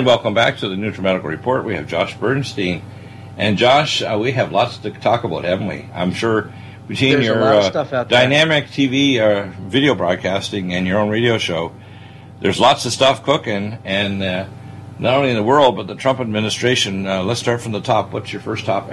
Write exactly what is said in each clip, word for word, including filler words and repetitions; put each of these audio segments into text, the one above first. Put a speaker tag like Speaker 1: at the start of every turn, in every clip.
Speaker 1: welcome back to the NutriMedical Report. We have Josh Bernstein. And Josh, uh, we have lots to talk about, haven't we? I'm sure between
Speaker 2: There's
Speaker 1: your uh, dynamic T V uh, video broadcasting and your own radio show, there's lots of stuff cooking, and uh, not only in the world, but the Trump administration. Uh, let's start from the top. What's your first topic?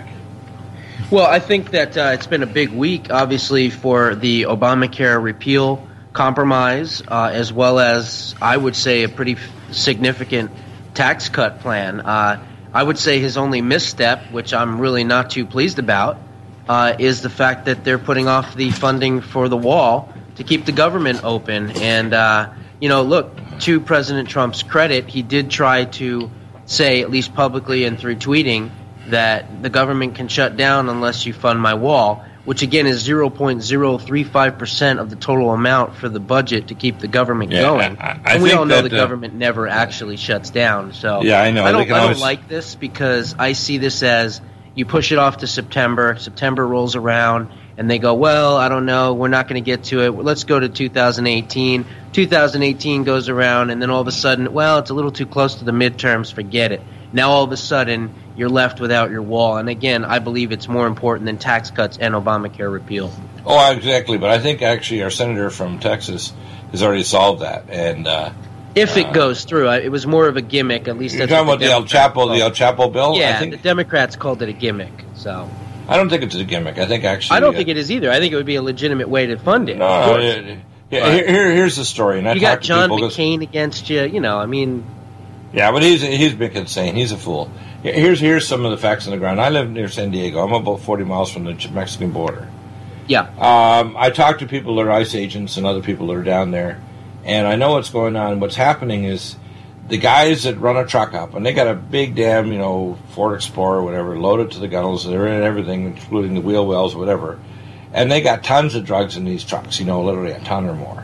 Speaker 2: Well, I think that uh, it's been a big week, obviously, for the Obamacare repeal compromise, uh, as well as, I would say, a pretty significant tax cut plan. Uh, I would say his only misstep, which I'm really not too pleased about, uh, is the fact that they're putting off the funding for the wall to keep the government open. And, uh, you know, look, to President Trump's credit, he did try to say, at least publicly and through tweeting, that the government can shut down unless you fund my wall, which again is zero point zero three five percent of the total amount for the budget to keep the government
Speaker 1: yeah,
Speaker 2: going.
Speaker 1: I, I
Speaker 2: and we
Speaker 1: think
Speaker 2: all know
Speaker 1: that,
Speaker 2: the
Speaker 1: uh,
Speaker 2: government never actually shuts down. So
Speaker 1: yeah, I know.
Speaker 2: I don't, I
Speaker 1: always...
Speaker 2: don't like this because I see this as you push it off to September. September rolls around and they go, well, I don't know, we're not going to get to it. Let's go to two thousand eighteen. two thousand eighteen goes around and then all of a sudden, well, it's a little too close to the midterms, forget it. Now all of a sudden you're left without your wall. And again, I believe it's more important than tax cuts and Obamacare repeal.
Speaker 1: Oh, exactly. But I think actually our senator from Texas has already solved that. And uh,
Speaker 2: if it
Speaker 1: uh,
Speaker 2: goes through, it was more of a gimmick. At least
Speaker 1: you're
Speaker 2: that's
Speaker 1: talking
Speaker 2: what
Speaker 1: about the El Chapo, the El Chapo bill.
Speaker 2: Yeah,
Speaker 1: I think,
Speaker 2: the Democrats called it a gimmick. So
Speaker 1: I don't think it's a gimmick. I think actually
Speaker 2: I don't
Speaker 1: uh,
Speaker 2: think it is either. I think it would be a legitimate way to fund it.
Speaker 1: No,
Speaker 2: of course.
Speaker 1: yeah, yeah, here, here, here's the story. And I
Speaker 2: you got John
Speaker 1: McCain
Speaker 2: against you. You know, I mean.
Speaker 1: Yeah, but he's he's been insane. He's a fool. Here's here's some of the facts on the ground. I live near San Diego. I'm about forty miles from the Mexican border.
Speaker 2: Yeah.
Speaker 1: Um, I talk to people that are ICE agents and other people that are down there, and I know what's going on. What's happening is the guys that run a truck up, and they got a big damn, you know, Ford Explorer or whatever, loaded to the gunnels. They're in everything, including the wheel wells or whatever. And they got tons of drugs in these trucks, you know, literally a ton or more.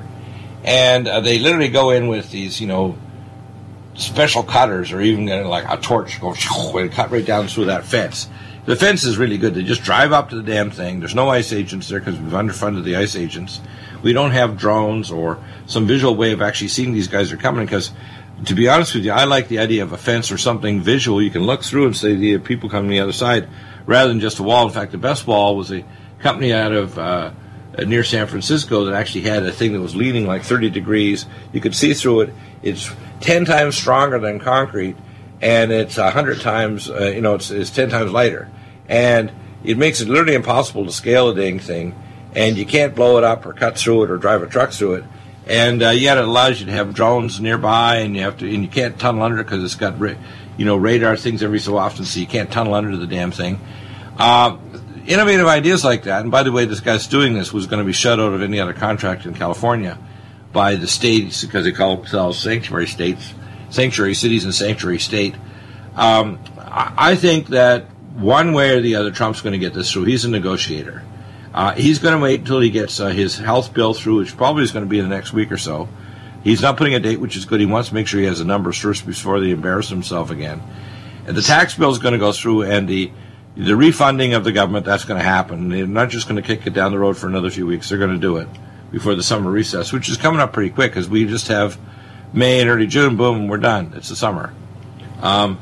Speaker 1: And uh, they literally go in with these, you know, special cutters, or even getting like a torch, go and cut right down through that fence. The fence is really good. They just drive up to the damn thing. There's no ICE agents there because we've underfunded the ICE agents. We don't have drones or some visual way of actually seeing these guys are coming because, to be honest with you, I like the idea of a fence or something visual. You can look through and see the people coming on the other side rather than just a wall. In fact, the best wall was a company out of uh, near San Francisco that actually had a thing that was leaning like thirty degrees. You could see through it. It's ten times stronger than concrete, and it's a hundred times, uh, you know, it's, it's ten times lighter. And it makes it literally impossible to scale a dang thing, and you can't blow it up or cut through it or drive a truck through it. And uh, yet it allows you to have drones nearby, and you have to, and you can't tunnel under it because it's got, ra- you know, radar things every so often, so you can't tunnel under the damn thing. Uh, innovative ideas like that. And by the way, this guy's doing this was going to be shut out of any other contract in California by the states because they call themselves sanctuary states, sanctuary cities and sanctuary state. Um, I think that one way or the other, Trump's going to get this through. He's a negotiator. Uh, he's going to wait until he gets uh, his health bill through, which probably is going to be in the next week or so. He's not putting a date, which is good. He wants to make sure he has the numbers first before they embarrass himself again. And the tax bill is going to go through, and the the refunding of the government, that's going to happen. They're not just going to kick it down the road for another few weeks. They're going to do it before the summer recess, which is coming up pretty quick because we just have May and early June, boom, we're done. It's the summer. Um,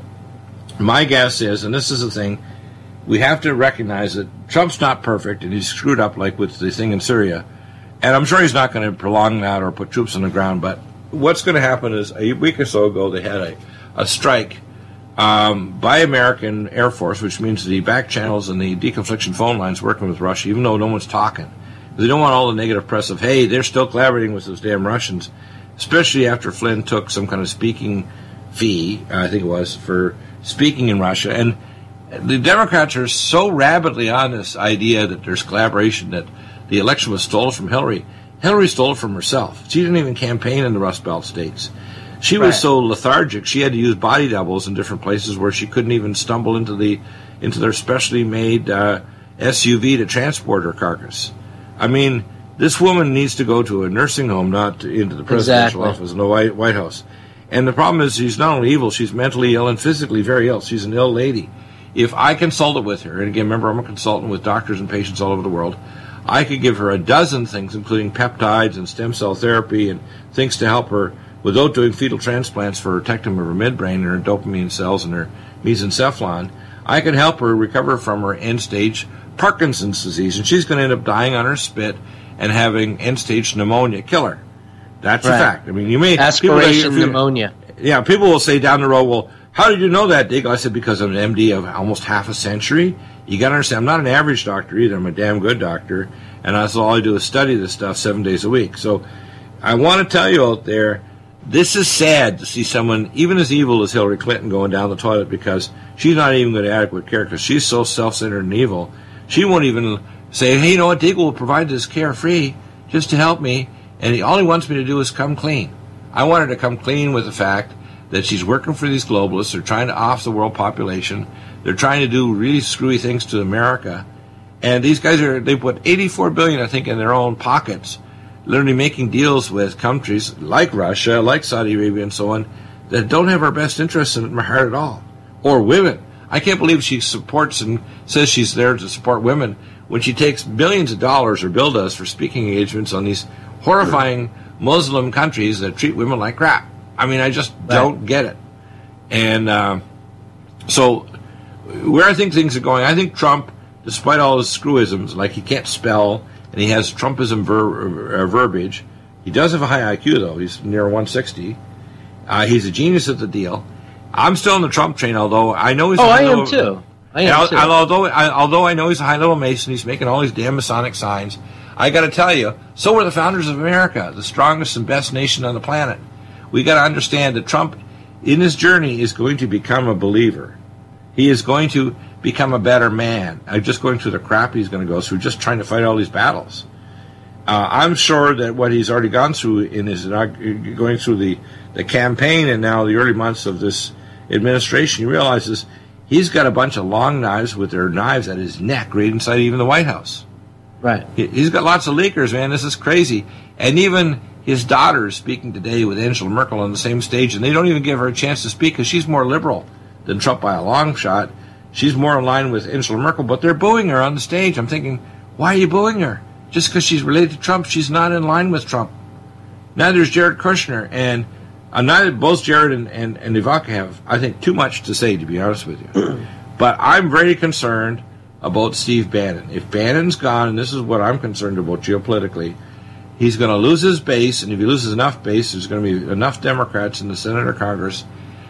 Speaker 1: my guess is, and this is the thing, we have to recognize that Trump's not perfect, and he's screwed up like with the thing in Syria. And I'm sure he's not going to prolong that or put troops on the ground, but what's going to happen is a week or so ago they had a, a strike um, by American Air Force, which means the back channels and the deconfliction phone lines working with Russia, even though no one's talking. They don't want all the negative press of, hey, they're still collaborating with those damn Russians, especially after Flynn took some kind of speaking fee, I think it was, for speaking in Russia. And the Democrats are so rabidly on this idea that there's collaboration, that the election was stolen from Hillary. Hillary stole it from herself. She didn't even campaign in the Rust Belt states. She was right. so lethargic, she had to use body doubles in different places where she couldn't even stumble into the into their specially made uh, S U V to transport her carcass. I mean, this woman needs to go to a nursing home, not into the presidential
Speaker 2: exactly.
Speaker 1: office in the White, White House. And the problem is she's not only evil, she's mentally ill and physically very ill. She's an ill lady. If I consulted with her, and again, remember, I'm a consultant with doctors and patients all over the world, I could give her a dozen things, including peptides and stem cell therapy and things to help her without doing fetal transplants for protecting her midbrain and her dopamine cells and her mesencephalon, I can help her recover from her end-stage Parkinson's disease, and she's going to end up dying on her spit and having end-stage pneumonia kill her. That's right. A fact. I mean, you may
Speaker 2: aspiration people, pneumonia.
Speaker 1: Yeah, people will say down the road, well, how did you know that, Dig? I said, because I'm an M D of almost half a century. You got to understand, I'm not an average doctor either. I'm a damn good doctor, and that's all I do is study this stuff seven days a week. So I want to tell you out there, this is sad to see someone even as evil as Hillary Clinton going down the toilet because she's not even going to adequate care because she's so self-centered and evil. She won't even say, hey, you know what, Dig will provide this care free just to help me, and he, all he wants me to do is come clean. I want her to come clean with the fact that she's working for these globalists. They're trying to off the world population. They're trying to do really screwy things to America. And these guys are, they put eighty-four billion dollars, I think, in their own pockets, literally making deals with countries like Russia, like Saudi Arabia, and so on, that don't have our best interests in heart at all. Or women. I can't believe she supports and says she's there to support women when she takes billions of dollars, or Bill does, for speaking engagements on these horrifying Muslim countries that treat women like crap. I mean, I just right. don't get it. And uh, so where I think things are going, I think Trump, despite all his screwisms, like he can't spell, and he has Trumpism ver- uh, verbiage, he does have a high I Q, though. He's near one sixty. Uh, he's a genius at the deal. I'm still on the Trump train, although I know he's
Speaker 2: oh,
Speaker 1: a high
Speaker 2: I
Speaker 1: level,
Speaker 2: am too. I am
Speaker 1: I'll,
Speaker 2: too.
Speaker 1: I'll, although, I, although I know he's a high-level Mason, he's making all these damn Masonic signs, I got to tell you, so were the founders of America, the strongest and best nation on the planet. We got to understand that Trump, in his journey, is going to become a believer. He is going to become a better man. I'm just going through the crap he's going to go through, just trying to fight all these battles. Uh, I'm sure that what he's already gone through in his going through the, the campaign and now the early months of this administration, he realizes he's got a bunch of long knives with their knives at his neck, right inside even the White House.
Speaker 2: Right.
Speaker 1: He, he's got lots of leakers, man. This is crazy. And even his daughter is speaking today with Angela Merkel on the same stage, and they don't even give her a chance to speak because she's more liberal than Trump by a long shot. She's more in line with Angela Merkel, but they're booing her on the stage. I'm thinking, why are you booing her? Just because she's related to Trump, she's not in line with Trump. Neither is Jared Kushner, and uh, neither both Jared and, and, and Ivanka have, I think, too much to say, to be honest with you. But I'm very concerned about Steve Bannon. If Bannon's gone, and this is what I'm concerned about geopolitically, he's going to lose his base, and if he loses enough base, there's going to be enough Democrats in the Senate or Congress.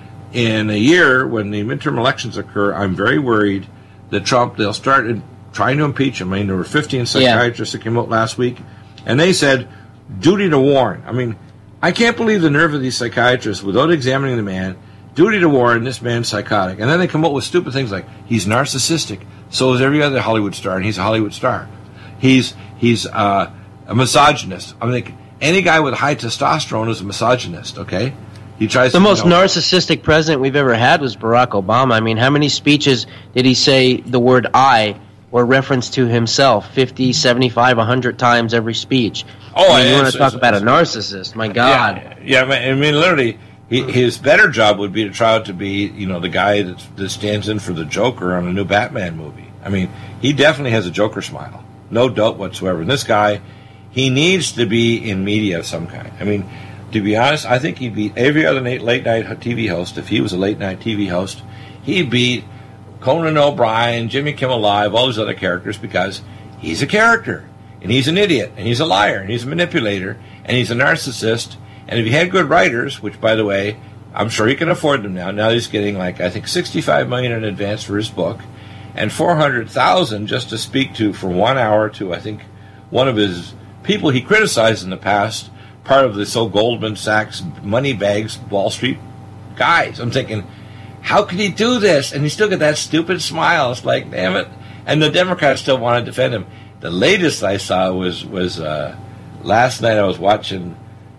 Speaker 1: In a year, when the midterm elections occur, I'm very worried that Trump, they'll start trying to impeach him. I mean, there were fifteen psychiatrists yeah. that came out last week, and they said, duty to warn. I mean, I can't believe the nerve of these psychiatrists, without examining the man, duty to warn, this man's psychotic. And then they come up with stupid things like, he's narcissistic, so is every other Hollywood star, and he's a Hollywood star. He's, he's, uh, a misogynist. I mean, any guy with high testosterone is a misogynist, okay? He tries
Speaker 2: the
Speaker 1: to,
Speaker 2: most
Speaker 1: you know,
Speaker 2: narcissistic president we've ever had was Barack Obama. I mean, how many speeches did he say the word I or reference to himself fifty, seventy-five, one hundred times every speech?
Speaker 1: Oh,
Speaker 2: I mean, you want to talk about a narcissist, my God.
Speaker 1: Yeah, yeah I mean, literally, he, his better job would be to try to be, you know, the guy that, that stands in for the Joker on a new Batman movie. I mean, he definitely has a Joker smile. No doubt whatsoever. And this guy, he needs to be in media of some kind. I mean, to be honest, I think he'd beat every other late-night T V host. If he was a late-night T V host, he'd beat Conan O'Brien, Jimmy Kimmel Live, all these other characters, because he's a character, and he's an idiot, and he's a liar, and he's a manipulator, and he's a narcissist. And if he had good writers, which, by the way, I'm sure he can afford them now. Now he's getting, like, I think sixty-five million dollars in advance for his book, and four hundred thousand dollars just to speak to for one hour to, I think, one of his people he criticized in the past, part of this old Goldman Sachs money bags Wall Street guys. I'm thinking, how could he do this? And he still got that stupid smile. It's like, damn it. And the Democrats still want to defend him. The latest I saw was was uh, last night I was watching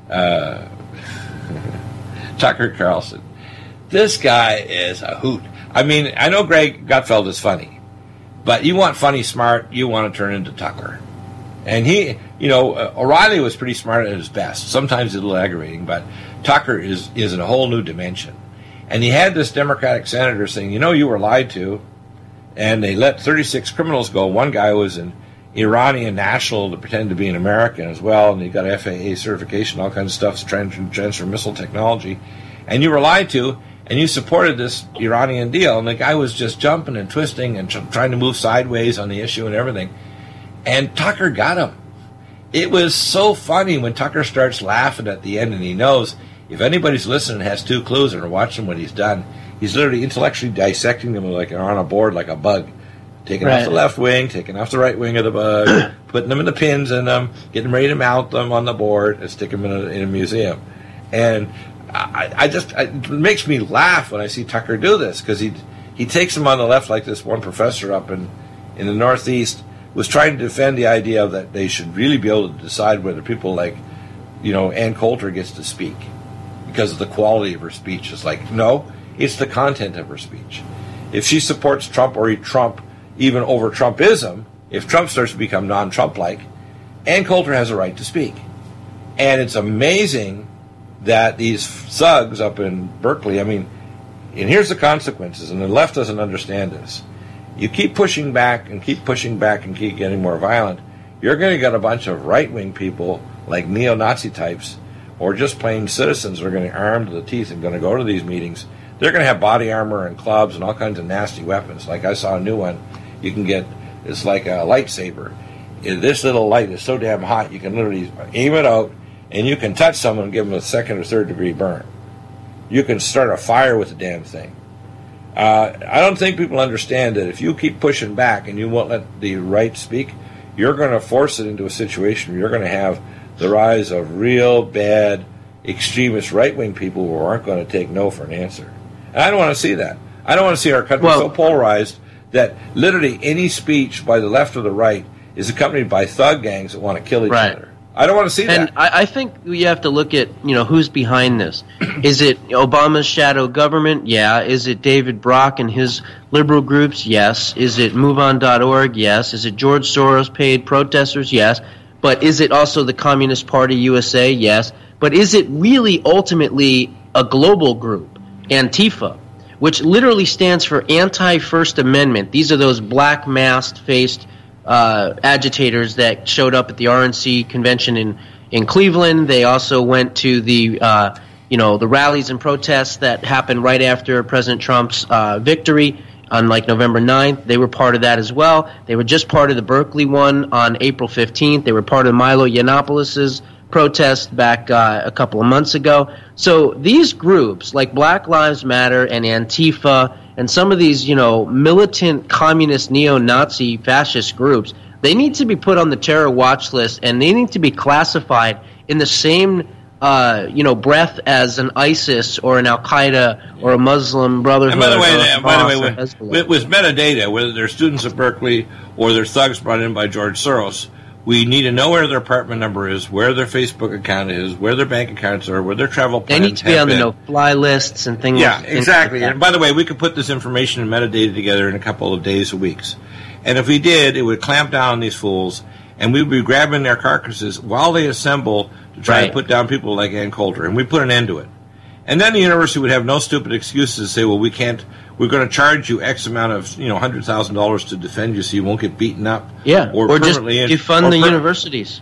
Speaker 1: uh, Tucker Carlson. This guy is a hoot. I mean, I know Greg Gutfeld is funny, but you want funny smart, you want to turn into Tucker. And he, you know, uh, O'Reilly was pretty smart at his best. Sometimes it's a little aggravating, but Tucker is, is in a whole new dimension. And he had this Democratic senator saying, you know, you were lied to, and they let thirty-six criminals go. One guy was in, Iranian national to pretend to be an American as well, and you got F A A certification, all kinds of stuff to try and transfer missile technology, and you were lied to, and you supported this Iranian deal, and the guy was just jumping and twisting and tr- trying to move sideways on the issue and everything, and Tucker got him. It was so funny when Tucker starts laughing at the end, and he knows if anybody's listening and has two clues and are watching what he's done, he's literally intellectually dissecting them like on a board like a bug. Taking right. off the left wing, taking off the right wing of the bug, putting them in the pins in them, getting ready to mount them on the board and stick them in a, in a museum. And I, I just, I, it makes me laugh when I see Tucker do this, because he he takes them on the left, like this one professor up in, in the Northeast was trying to defend the idea that they should really be able to decide whether people like, you know, Ann Coulter gets to speak because of the quality of her speech. It's like, no, it's the content of her speech. If she supports Trump or Trump, even over Trumpism, if Trump starts to become non-Trump-like, Ann Coulter has a right to speak. And it's amazing that these thugs up in Berkeley, I mean, and here's the consequences, and the left doesn't understand this. You keep pushing back and keep pushing back and keep getting more violent, you're going to get a bunch of right-wing people, like neo-Nazi types, or just plain citizens who are going to be armed to the teeth and going to go to these meetings. They're going to have body armor and clubs and all kinds of nasty weapons. Like I saw a new one. You can get, it's like a lightsaber. This little light is so damn hot, you can literally aim it out, and you can touch someone and give them a second or third degree burn. You can start a fire with the damn thing. Uh, I don't think people understand that if you keep pushing back and you won't let the right speak, you're going to force it into a situation where you're going to have the rise of real bad extremist right-wing people who aren't going to take no for an answer. And I don't want to see that. I don't want to see our country well, so polarized that literally any speech by the left or the right is accompanied by thug gangs that want to kill each right. other. I don't want to see
Speaker 2: and
Speaker 1: that.
Speaker 2: And I, I think you have to look at, you know, who's behind this. Is it Obama's shadow government? Yeah. Is it David Brock and his liberal groups? Yes. Is it move on dot org? Yes. Is it George Soros paid protesters? Yes. But is it also the Communist Party U S A? Yes. But is it really ultimately a global group, Antifa, which literally stands for Anti-First Amendment? These are those black masked-faced uh, agitators that showed up at the R N C convention in, in Cleveland. They also went to the uh, you know the rallies and protests that happened right after President Trump's uh, victory on like November ninth. They were part of that as well. They were just part of the Berkeley one on April fifteenth. They were part of Milo Yiannopoulos' protest back uh, a couple of months ago. So these groups like Black Lives Matter and Antifa and some of these, you know, militant communist neo-Nazi fascist groups, they need to be put on the terror watch list, and they need to be classified in the same uh, you know, breath as an ISIS or an Al-Qaeda or a Muslim Brotherhood.
Speaker 1: And by the way, by the way, with, with, with metadata, whether they're students at Berkeley or they're thugs brought in by George Soros, we need to know where their apartment number is, where their Facebook account is, where their bank accounts are, where their travel plans
Speaker 2: They need to be on
Speaker 1: been.
Speaker 2: the no-fly lists and things.
Speaker 1: Yeah,
Speaker 2: things
Speaker 1: exactly.
Speaker 2: Like
Speaker 1: and by the way, we could put this information and metadata together in a couple of days or weeks. And if we did, it would clamp down on these fools, and we would be grabbing their carcasses while they assemble to try
Speaker 2: right.
Speaker 1: to put down people like Ann Coulter, and we put an end to it. And then the university would have no stupid excuses to say, well, we can't, we're going to charge you X amount of, you know, one hundred thousand dollars to defend you so you won't get beaten up.
Speaker 2: Yeah,
Speaker 1: or,
Speaker 2: or just
Speaker 1: in,
Speaker 2: defund
Speaker 1: or
Speaker 2: the
Speaker 1: per-
Speaker 2: universities.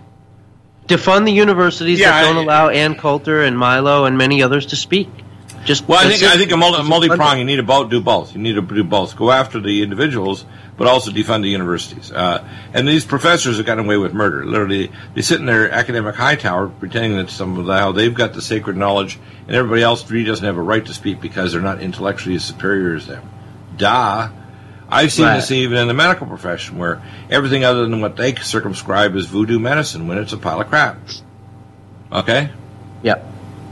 Speaker 2: Defund the universities
Speaker 1: yeah,
Speaker 2: that don't
Speaker 1: I,
Speaker 2: allow Ann Coulter and Milo and many others to speak. Just
Speaker 1: well, I think it. I think a multi, multi-prong, you need to both, do both. You need to do both. Go after the individuals, but also defund the universities. Uh, and these professors have gotten away with murder. Literally, they sit in their academic high tower pretending that somehow they've got the sacred knowledge, and everybody else really doesn't have a right to speak because they're not intellectually as superior as them. Duh. I've seen right. this even in the medical profession, where everything other than what they circumscribe is voodoo medicine when it's a pile of crap. Okay?
Speaker 2: Yep.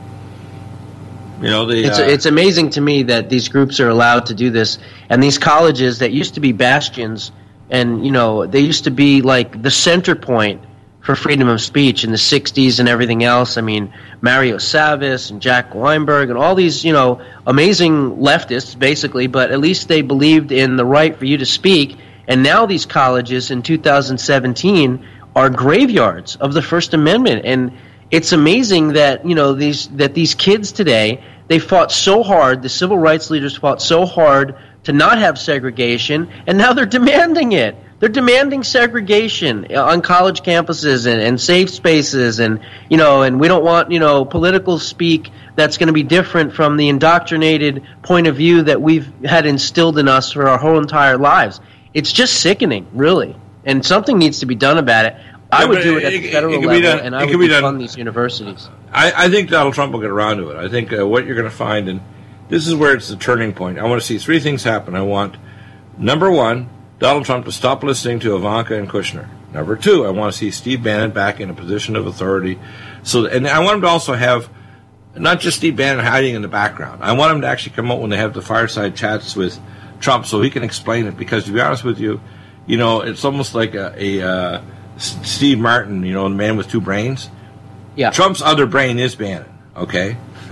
Speaker 1: You know, the,
Speaker 2: it's,
Speaker 1: uh,
Speaker 2: it's amazing to me that these groups are allowed to do this, and these colleges that used to be bastions, and, you know, they used to be like the center point for freedom of speech in the sixties and everything else. I mean, Mario Savas and Jack Weinberg and all these, you know, amazing leftists, basically, but at least they believed in the right for you to speak. And now these colleges in two thousand seventeen are graveyards of the First Amendment. And it's amazing that, you know, these that these kids today, they fought so hard, the civil rights leaders fought so hard to not have segregation, and now they're demanding it. They're demanding segregation on college campuses and, and safe spaces, and you know, and we don't want you know political speak that's going to be different from the indoctrinated point of view that we've had instilled in us for our whole entire lives. It's just sickening, really, and something needs to be done about it. I
Speaker 1: yeah,
Speaker 2: would do it at the federal level,
Speaker 1: done,
Speaker 2: and I would
Speaker 1: be
Speaker 2: fund these universities.
Speaker 1: I, I think Donald Trump will get around to it. I think uh, what you're going to find, and this is where it's the turning point. I want to see three things happen. I want, number one, Donald Trump to stop listening to Ivanka and Kushner. Number two, I want to see Steve Bannon back in a position of authority. So, and I want him to also have not just Steve Bannon hiding in the background. I want him to actually come out when they have the fireside chats with Trump so he can explain it. Because to be honest with you, you know, it's almost like a, a uh, Steve Martin, you know, the man with two brains.
Speaker 2: Yeah.
Speaker 1: Trump's other brain is Bannon, okay?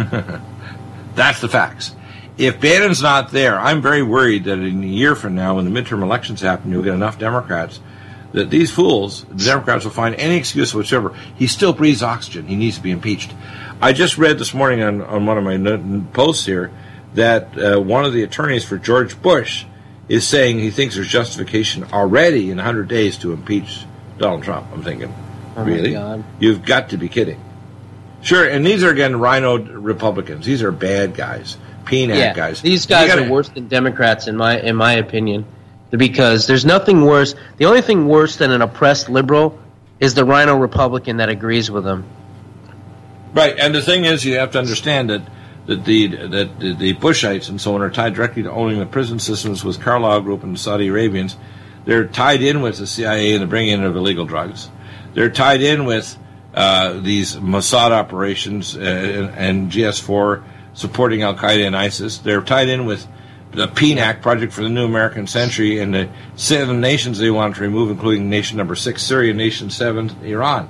Speaker 1: That's the facts. If Bannon's not there, I'm very worried that in a year from now, when the midterm elections happen, you'll get enough Democrats that these fools, the Democrats, will find any excuse whatsoever. He still breathes oxygen. He needs to be impeached. I just read this morning on, on one of my posts here that uh, one of the attorneys for George Bush is saying he thinks there's justification already in one hundred days to impeach Donald Trump. I'm thinking,
Speaker 2: oh
Speaker 1: really?
Speaker 2: God.
Speaker 1: You've got to be kidding. Sure, and these are, again, rhino Republicans. These are bad guys. Peanut
Speaker 2: yeah,
Speaker 1: guys.
Speaker 2: These guys
Speaker 1: gotta,
Speaker 2: are worse than Democrats, in my in my opinion, because there's nothing worse. The only thing worse than an oppressed liberal is the rhino Republican that agrees with them.
Speaker 1: Right, and the thing is, you have to understand that that the that the, the Bushites and so on are tied directly to owning the prison systems with Carlyle Group and the Saudi Arabians. They're tied in with the C I A and the bringing in of illegal drugs. They're tied in with uh, these Mossad operations uh, and, and G S four. Supporting Al-Qaeda and ISIS. They're tied in with the P N A C, Project for the New American Century, and the seven nations they want to remove, including nation number six, Syria, nation seven, Iran.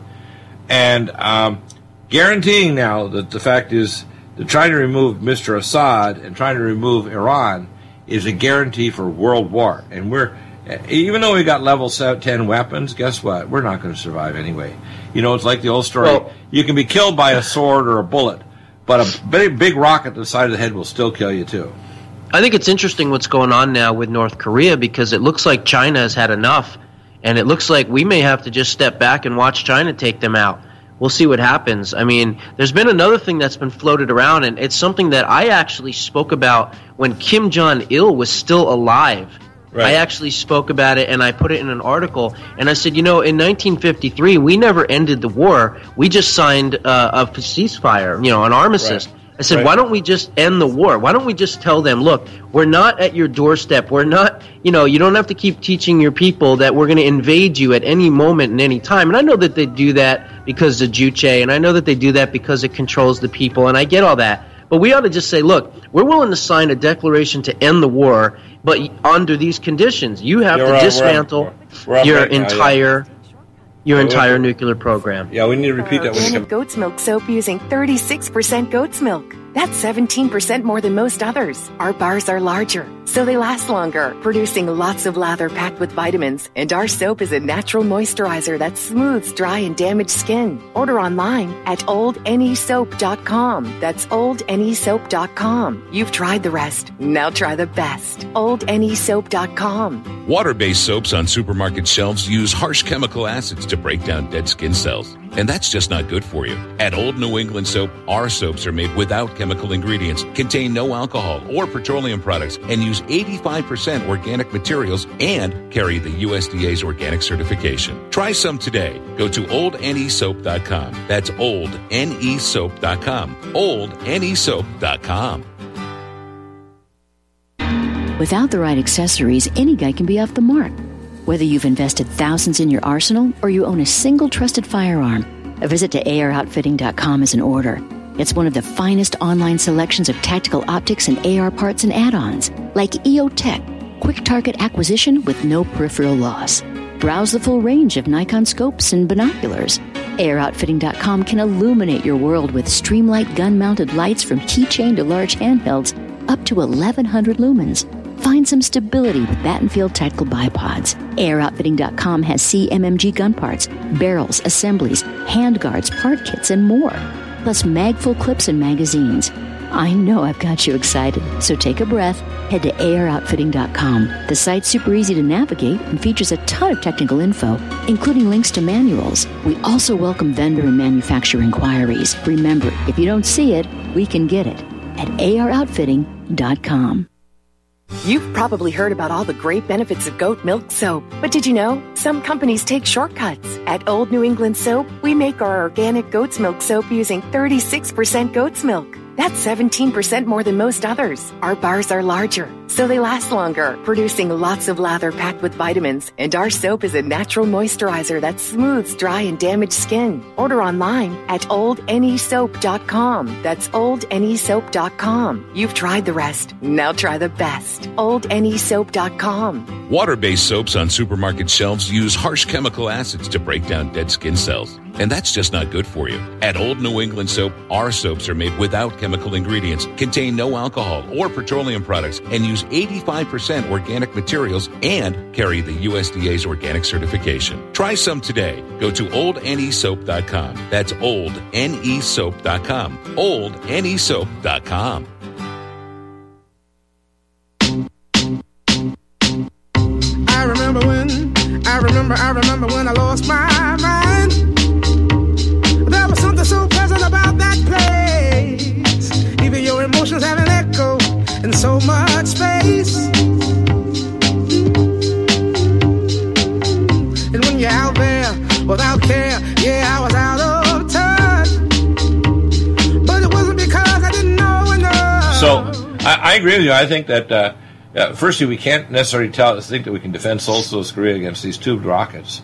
Speaker 1: And um, guaranteeing now that the fact is that trying to remove Mister Assad and trying to remove Iran is a guarantee for world war. And we're, even though we got level ten weapons, guess what? We're not going to survive anyway. You know, it's like the old story. Well, you can be killed by a sword or a bullet, but a big, big rock at the side of the head will still kill you, too.
Speaker 2: I think it's interesting what's going on now with North Korea, because it looks like China has had enough, and it looks like we may have to just step back and watch China take them out. We'll see what happens. I mean, there's been another thing that's been floated around, and it's something that I actually spoke about when Kim Jong-il was still alive. Right. I actually spoke about it, and I put it in an article, and I said, you know, in nineteen fifty-three, we never ended the war. We just signed uh, a ceasefire, you know, an armistice. Right. I said, right. Why don't we just end the war? Why don't we just tell them, look, we're not at your doorstep. We're not, you know, you don't have to keep teaching your people that we're going to invade you at any moment and any time. And I know that they do that because of Juche, and I know that they do that because it controls the people, and I get all that. But we ought to just say, look, we're willing to sign a declaration to end the war, but under these conditions, you have yeah, to dismantle we're, we're, we're your right entire... Now, yeah. Your entire nuclear program.
Speaker 1: Yeah, we need to repeat that.
Speaker 3: Organic when goat's milk soap using thirty-six percent goat's milk. That's seventeen percent more than most others. Our bars are larger, so they last longer, producing lots of lather packed with vitamins. And our soap is a natural moisturizer that smooths dry and damaged skin. Order online at old n e soap dot com. That's old n e soap dot com. You've tried the rest. Now try the best. old n e soap dot com.
Speaker 4: Water-based soaps on supermarket shelves use harsh chemical acids to break down dead skin cells. And that's just not good for you. At Old New England Soap, our soaps are made without chemical ingredients, contain no alcohol or petroleum products, and use eighty-five percent organic materials and carry the U S D A's organic certification. Try some today. Go to old n e soap dot com. That's old n e soap dot com. old n e soap dot com.
Speaker 5: Without the right accessories, any guy can be off the mark. Whether you've invested thousands in your arsenal or you own a single trusted firearm, a visit to A R outfitting dot com is in order. It's one of the finest online selections of tactical optics and A R parts and add-ons, like E O Tech, quick target acquisition with no peripheral loss. Browse the full range of Nikon scopes and binoculars. A R outfitting dot com can illuminate your world with Streamlight gun-mounted lights from keychain to large handhelds up to eleven hundred lumens. Find some stability with Battenfield Tactical Bipods. A R outfitting dot com has C M M G gun parts, barrels, assemblies, handguards, part kits, and more. Plus mag-full clips and magazines. I know I've got you excited, so take a breath. Head to A R outfitting dot com. The site's super easy to navigate and features a ton of technical info, including links to manuals. We also welcome vendor and manufacturer inquiries. Remember, if you don't see it, we can get it at A R outfitting dot com.
Speaker 3: You've probably heard about all the great benefits of goat milk soap, but did you know some companies take shortcuts? At Old New England Soap, we make our organic goat's milk soap using thirty-six percent goat's milk. That's seventeen percent more than most others. Our bars are larger, so they last longer, producing lots of lather packed with vitamins. And our soap is a natural moisturizer that smooths dry and damaged skin. Order online at old n e soap dot com. That's old n e soap dot com. You've tried the rest. Now try the best. old n e soap dot com.
Speaker 4: Water-based soaps on supermarket shelves use harsh chemical acids to break down dead skin cells. And that's just not good for you. At Old New England Soap, our soaps are made without chemical ingredients, contain no alcohol or petroleum products, and use eighty-five percent organic materials and carry the U S D A's organic certification. Try some today. Go to old n e soap dot com. That's old n e soap dot com. old n e soap dot com.
Speaker 6: I remember when, I remember, I remember when I lost my mind. There was something so pleasant about that place. Even your emotions have an echo in so much space. And when you're out there without care, yeah, I was out of touch. But it wasn't because I didn't know enough.
Speaker 1: So, I, I agree with you. I think that, uh, uh, firstly, we can't necessarily tell, think that we can defend South Korea against these tubed rockets.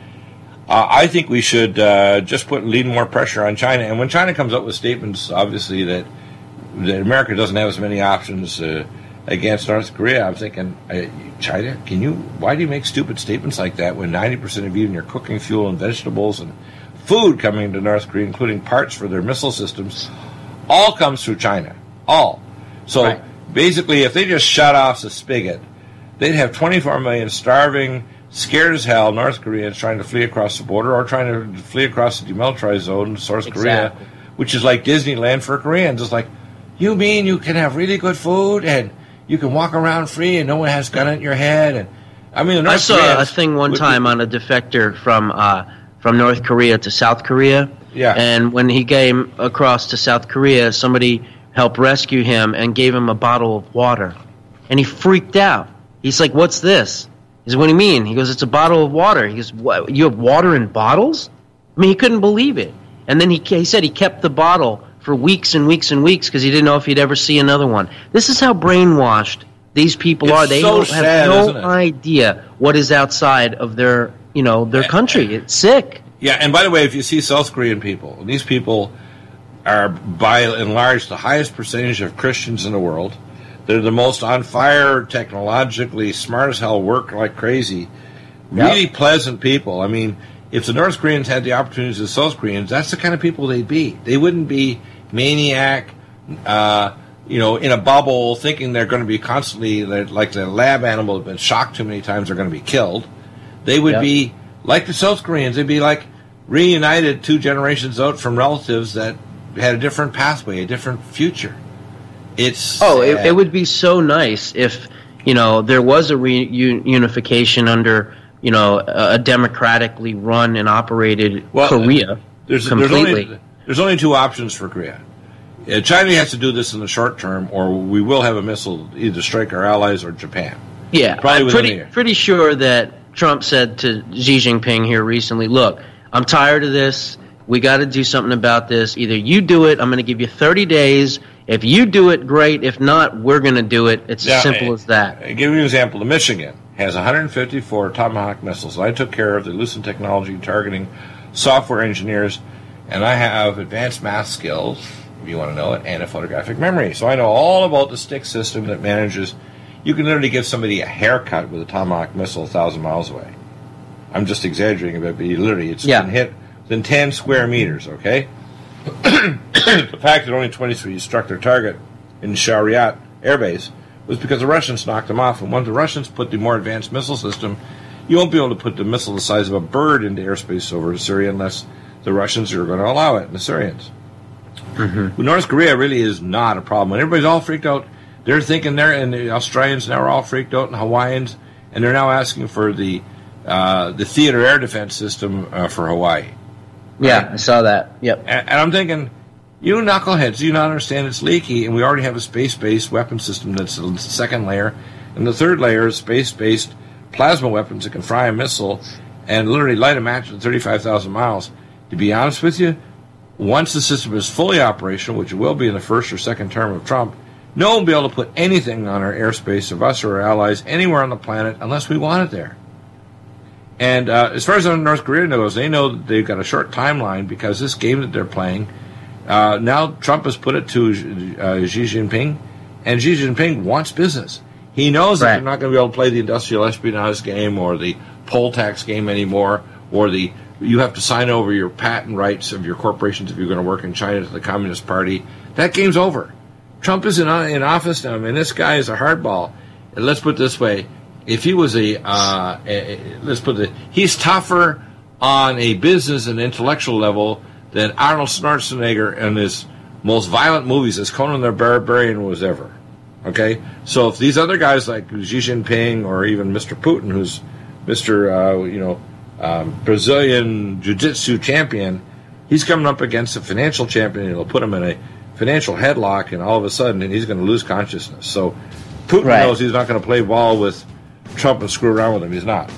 Speaker 1: Uh, I think we should uh, just put lead more pressure on China. And when China comes up with statements, obviously, that, that America doesn't have as many options uh, against North Korea, I'm thinking, uh, China, can you? Why do you make stupid statements like that when ninety percent of even your cooking fuel and vegetables and food coming to North Korea, including parts for their missile systems, all comes through China? All. So right. Basically, if they just shut off the spigot, they'd have twenty-four million starving, scared as hell North Koreans trying to flee across the border or trying to flee across the demilitarized zone, South exactly. Korea, which is like Disneyland for Koreans. It's like, you mean you can have really good food and you can walk around free and no one has gun at your head? And I mean, the North
Speaker 2: I saw
Speaker 1: Koreans
Speaker 2: a thing one time on a defector from uh, from North Korea to South Korea.
Speaker 1: Yeah.
Speaker 2: And when he came across to South Korea, somebody helped rescue him and gave him a bottle of water. And he freaked out. He's like, what's this? He said, what do you mean? He goes, it's a bottle of water. He goes, what, you have water in bottles? I mean, he couldn't believe it. And then he, he said he kept the bottle for weeks and weeks and weeks because he didn't know if he'd ever see another one. This is how brainwashed these people
Speaker 1: it's
Speaker 2: are. They
Speaker 1: so
Speaker 2: don't
Speaker 1: sad,
Speaker 2: have no idea what is outside of their, you know, their country. It's sick.
Speaker 1: Yeah, and by the way, if you see South Korean people, these people are by and large the highest percentage of Christians in the world. They're the most on fire, technologically smart as hell, work like crazy, really yep. pleasant people. I mean, if the North Koreans had the opportunities of the South Koreans, that's the kind of people they'd be. They wouldn't be maniac, uh, you know, in a bubble, thinking they're going to be constantly, like the lab animal that's been shocked too many times, they're going to be killed. They would yep. be like the South Koreans. They'd be like reunited two generations out from relatives that had a different pathway, a different future. It's
Speaker 2: oh, it, it would be so nice if, you know, there was a reunification under, you know, a, a democratically run and operated
Speaker 1: well,
Speaker 2: Korea
Speaker 1: there's,
Speaker 2: completely.
Speaker 1: There's only, there's only two options for Korea. Uh, China has to do this in the short term, or we will have a missile either strike our allies or Japan.
Speaker 2: Yeah,
Speaker 1: Probably
Speaker 2: I'm pretty, pretty sure that Trump said to Xi Jinping here recently, look, I'm tired of this. We got to do something about this. Either you do it, I'm going to give you thirty days. If you do it, great. If not, we're going to do it. It's
Speaker 1: now,
Speaker 2: as simple as that.
Speaker 1: I'll give you an example. Michigan has one hundred fifty-four Tomahawk missiles. I took care of the Lucent Technology targeting software engineers, and I have advanced math skills, if you want to know it, and a photographic memory. So I know all about the stick system that manages. You can literally give somebody a haircut with a Tomahawk missile a thousand miles away. I'm just exaggerating a bit, but you literally, it's
Speaker 2: yeah.
Speaker 1: been hit within ten square meters, okay? The fact that only twenty-three struck their target in Shariat Air Base was because the Russians knocked them off. And once the Russians put the more advanced missile system, you won't be able to put the missile the size of a bird into airspace over Syria unless the Russians are going to allow it, and the Syrians. Mm-hmm. North Korea really is not a problem. And everybody's all freaked out. They're thinking they're, and the Australians now are all freaked out, and Hawaiians, and they're now asking for the uh, the theater air defense system uh, for Hawaii. Right?
Speaker 2: Yeah, I saw that. Yep.
Speaker 1: And, and I'm thinking, you knuckleheads, do you not understand it's leaky, and we already have a space-based weapon system that's the second layer, and the third layer is space-based plasma weapons that can fry a missile and literally light a match at thirty-five thousand miles. To be honest with you, once the system is fully operational, which it will be in the first or second term of Trump, no one will be able to put anything on our airspace of us or our allies anywhere on the planet unless we want it there. And uh, as far as North Korea goes, they know that they've got a short timeline because this game that they're playing, uh, now Trump has put it to uh, Xi Jinping, and Xi Jinping wants business. He knows
Speaker 2: right.
Speaker 1: that they're not going to be able to play the industrial espionage game or the poll tax game anymore, or the you have to sign over your patent rights of your corporations if you're going to work in China to the Communist Party. That game's over. Trump is in, in office now. I mean, this guy is a hardball. And let's put it this way. If he was a, uh, a, a let's put it, he's tougher on a business and intellectual level than Arnold Schwarzenegger in his most violent movies as Conan the Barbarian was ever. Okay? So if these other guys like Xi Jinping or even Mister Putin, who's Mister Uh, you know, um, Brazilian jiu-jitsu champion, he's coming up against a financial champion and it'll put him in a financial headlock, and all of a sudden he's going to lose consciousness. So Putin right. knows he's not going to play ball with Trump and screw around with him. He's not.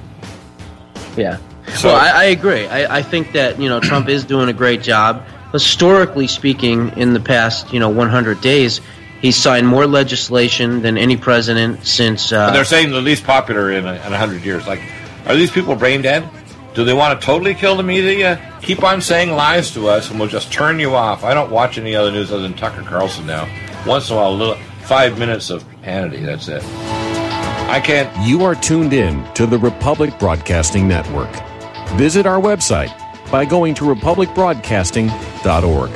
Speaker 2: Yeah. So well, I, I agree. I, I think that, you know, Trump is doing a great job. Historically speaking, in the past, you know, one hundred days, he's signed more legislation than any president since... Uh,
Speaker 1: they're saying the least popular in, a, in one hundred years. Like, are these people brain dead? Do they want to totally kill the media? Keep on saying lies to us, and we'll just turn you off. I don't watch any other news other than Tucker Carlson now. Once in a while, a little, five minutes of Hannity. That's it. I can't.
Speaker 7: You are tuned in to the Republic Broadcasting Network. Visit our website by going to republic broadcasting dot org.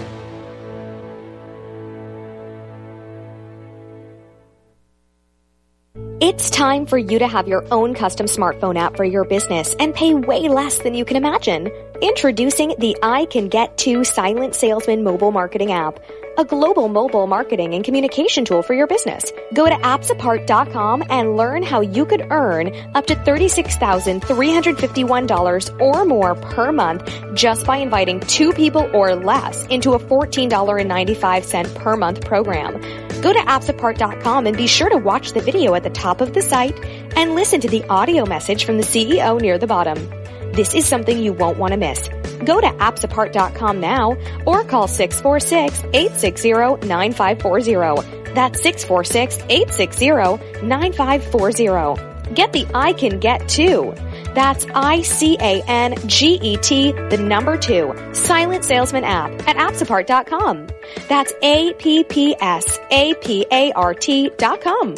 Speaker 8: It's time for you to have your own custom smartphone app for your business and pay way less than you can imagine. Introducing the I Can Get To Silent Salesman mobile marketing app, a global mobile marketing and communication tool for your business. Go to apps apart dot com and learn how you could earn up to thirty-six thousand three hundred fifty-one dollars or more per month just by inviting two people or less into a fourteen dollars and ninety-five cents per month program. Go to apps apart dot com and be sure to watch the video at the top of the site and listen to the audio message from the C E O near the bottom. This is something you won't want to miss. Go to apps apart dot com now or call six four six, eight six zero, nine five four zero. That's six four six, eight six zero, nine five four zero. Get the I Can Get To. That's I C A N G E T, the number two, Silent Salesman app at apps apart dot com. That's A P P S A P A R T dot com.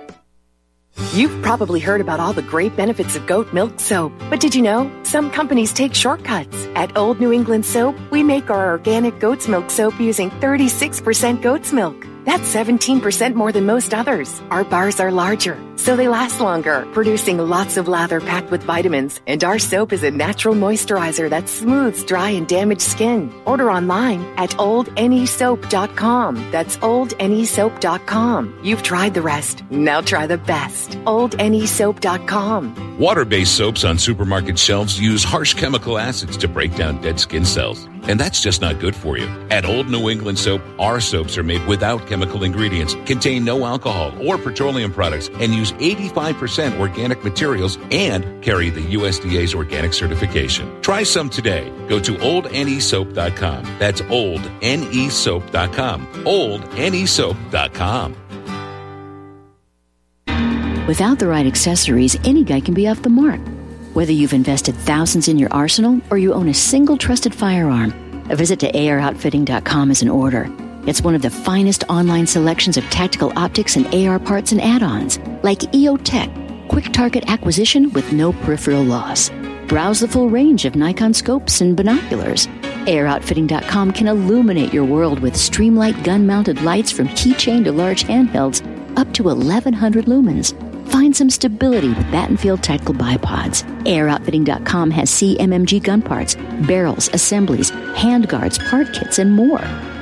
Speaker 3: You've probably heard about all the great benefits of goat milk soap, but did you know some companies take shortcuts? At Old New England Soap, we make our organic goat's milk soap using thirty-six percent goat's milk. That's seventeen percent more than most others. Our bars are larger, so they last longer, producing lots of lather packed with vitamins. And our soap is a natural moisturizer that smooths dry and damaged skin. Order online at old N E soap dot com. That's old N E soap dot com. You've tried the rest. Now try the best. old N E soap dot com.
Speaker 4: Water-based soaps on supermarket shelves use harsh chemical acids to break down dead skin cells. And that's just not good for you. At Old New England Soap, our soaps are made without chemical ingredients, contain no alcohol or petroleum products, and use eighty-five percent organic materials and carry the U S D A's organic certification. Try some today. Go to old N E soap dot com. That's old N E soap dot com. old N E soap dot com.
Speaker 5: Without the right accessories, any guy can be off the mark. Whether you've invested thousands in your arsenal or you own a single trusted firearm, a visit to A R outfitting dot com is in order. It's one of the finest online selections of tactical optics and A R parts and add-ons, like E O Tech, quick target acquisition with no peripheral loss. Browse the full range of Nikon scopes and binoculars. A R outfitting dot com can illuminate your world with Streamlight gun-mounted lights from keychain to large handhelds up to eleven hundred lumens. Find some stability with Battenfield Tactical Bipods. A R outfitting dot com has C M M G gun parts, barrels, assemblies, handguards, part kits, and more.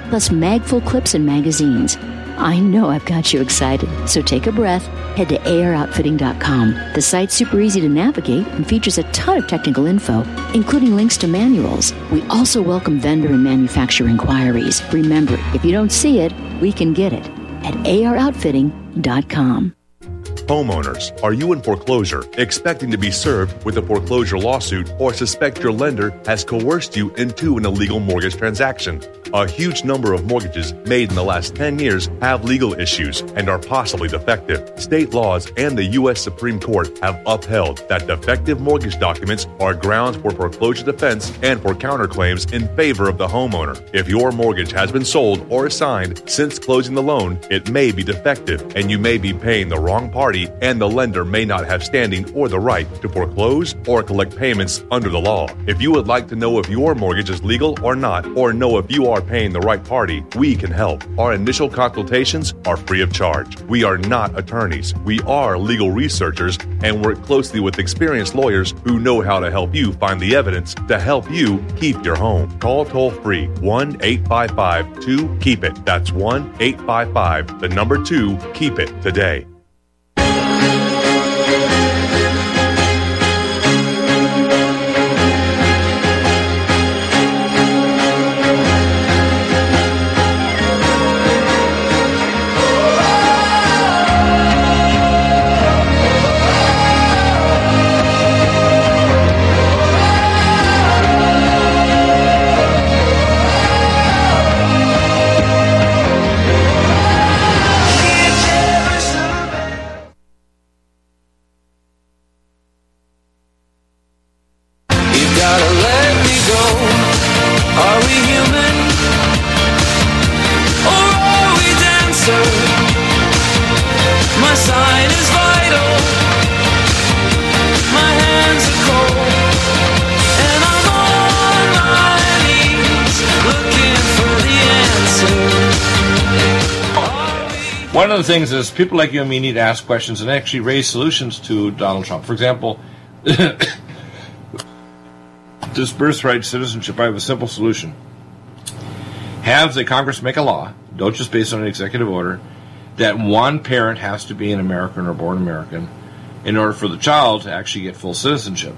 Speaker 5: plus magful clips and magazines. I know I've got you excited, so take a breath. Head to A R outfitting dot com. The site's super easy to navigate and features a ton of technical info, including links to manuals. We also welcome vendor and manufacturer inquiries. Remember, if you don't see it, we can get it at A R outfitting dot com.
Speaker 9: Homeowners, are you in foreclosure, expecting to be served with a foreclosure lawsuit, or suspect your lender has coerced you into an illegal mortgage transaction? A huge number of mortgages made in the last ten years have legal issues and are possibly defective. State laws and the U S Supreme Court have upheld that defective mortgage documents are grounds for foreclosure defense and for counterclaims in favor of the homeowner. If your mortgage has been sold or assigned since closing the loan, it may be defective and you may be paying the wrong party, and the lender may not have standing or the right to foreclose or collect payments under the law. If you would like to know if your mortgage is legal or not, or know if you are paying the right party, we can help. Our initial consultations are free of charge. We are not attorneys. We are legal researchers and work closely with experienced lawyers who know how to help you find the evidence to help you keep your home. Call toll free one eight five five two keep it. That's one eight five five, the number two, keep it today.
Speaker 1: One of the things is people like you and me need to ask questions and actually raise solutions to Donald Trump. For example, this birthright citizenship, I have a simple solution. Have the Congress make a law, don't just base it on an executive order, that one parent has to be an American or born American in order for the child to actually get full citizenship.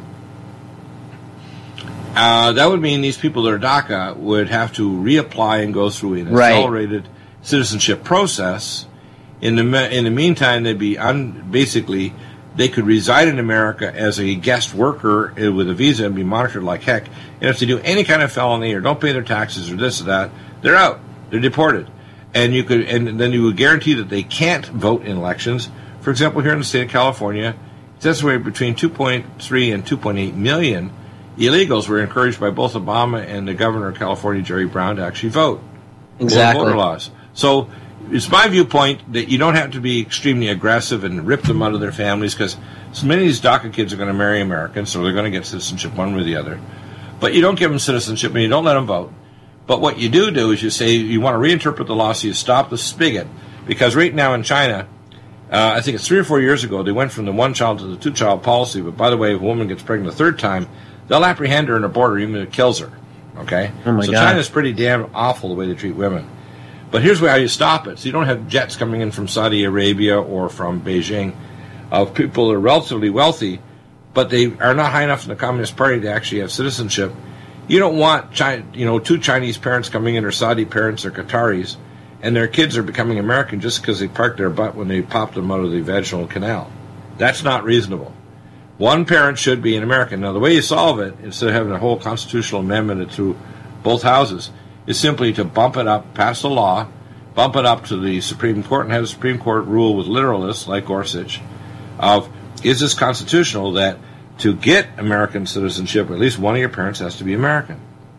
Speaker 1: Uh, that would mean these people that are DACA would have to reapply and go through an
Speaker 2: Right.
Speaker 1: accelerated citizenship process. In the me- in the meantime, they'd be un- basically they could reside in America as a guest worker uh, with a visa and be monitored like heck. And if they do any kind of felony or don't pay their taxes or this or that, they're out. They're deported. And you could, and then you would guarantee that they can't vote in elections. For example, here in the state of California, it's estimated between two point three and two point eight million illegals were encouraged by both Obama and the governor of California, Jerry Brown, to actually vote.
Speaker 2: Exactly.
Speaker 1: Voter laws. So it's my viewpoint that you don't have to be extremely aggressive and rip them out of their families, because so many of these DACA kids are going to marry Americans, so they're going to get citizenship one way or the other. But you don't give them citizenship and you don't let them vote. But what you do do is you say you want to reinterpret the law so you stop the spigot. Because right now in China, uh, I think it's three or four years ago, they went from the one-child to the two-child policy. But by the way, if a woman gets pregnant a third time, they'll apprehend her and abort her even if it kills her. Okay?
Speaker 2: Oh my
Speaker 1: so
Speaker 2: God.
Speaker 1: China's pretty damn awful the way they treat women. But here's how you stop it. So you don't have jets coming in from Saudi Arabia or from Beijing of people that are relatively wealthy, but they are not high enough in the Communist Party to actually have citizenship. You don't want China, you know, two Chinese parents coming in, or Saudi parents, or Qataris, and their kids are becoming American just because they parked their butt when they popped them out of the vaginal canal. That's not reasonable. One parent should be an American. Now, the way you solve it, instead of having a whole constitutional amendment through both houses, is simply to bump it up, pass a law, bump it up to the Supreme Court, and have the Supreme Court rule with literalists like Gorsuch of, is this constitutional that to get American citizenship, at least one of your parents has to be American?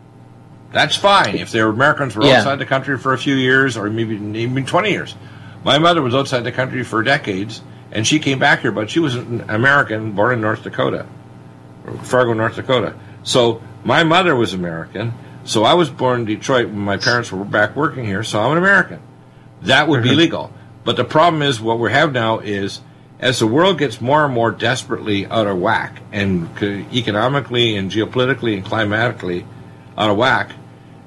Speaker 1: That's fine if their Americans were
Speaker 2: Yeah.
Speaker 1: outside the country for a few years, or maybe even twenty years. My mother was outside the country for decades, and she came back here, but she was an American born in North Dakota, Fargo, North Dakota. So my mother was American. So I was born in Detroit when my parents were back working here, so I'm an American. That would be legal. But the problem is, what we have now is, as the world gets more and more desperately out of whack, and economically and geopolitically and climatically out of whack,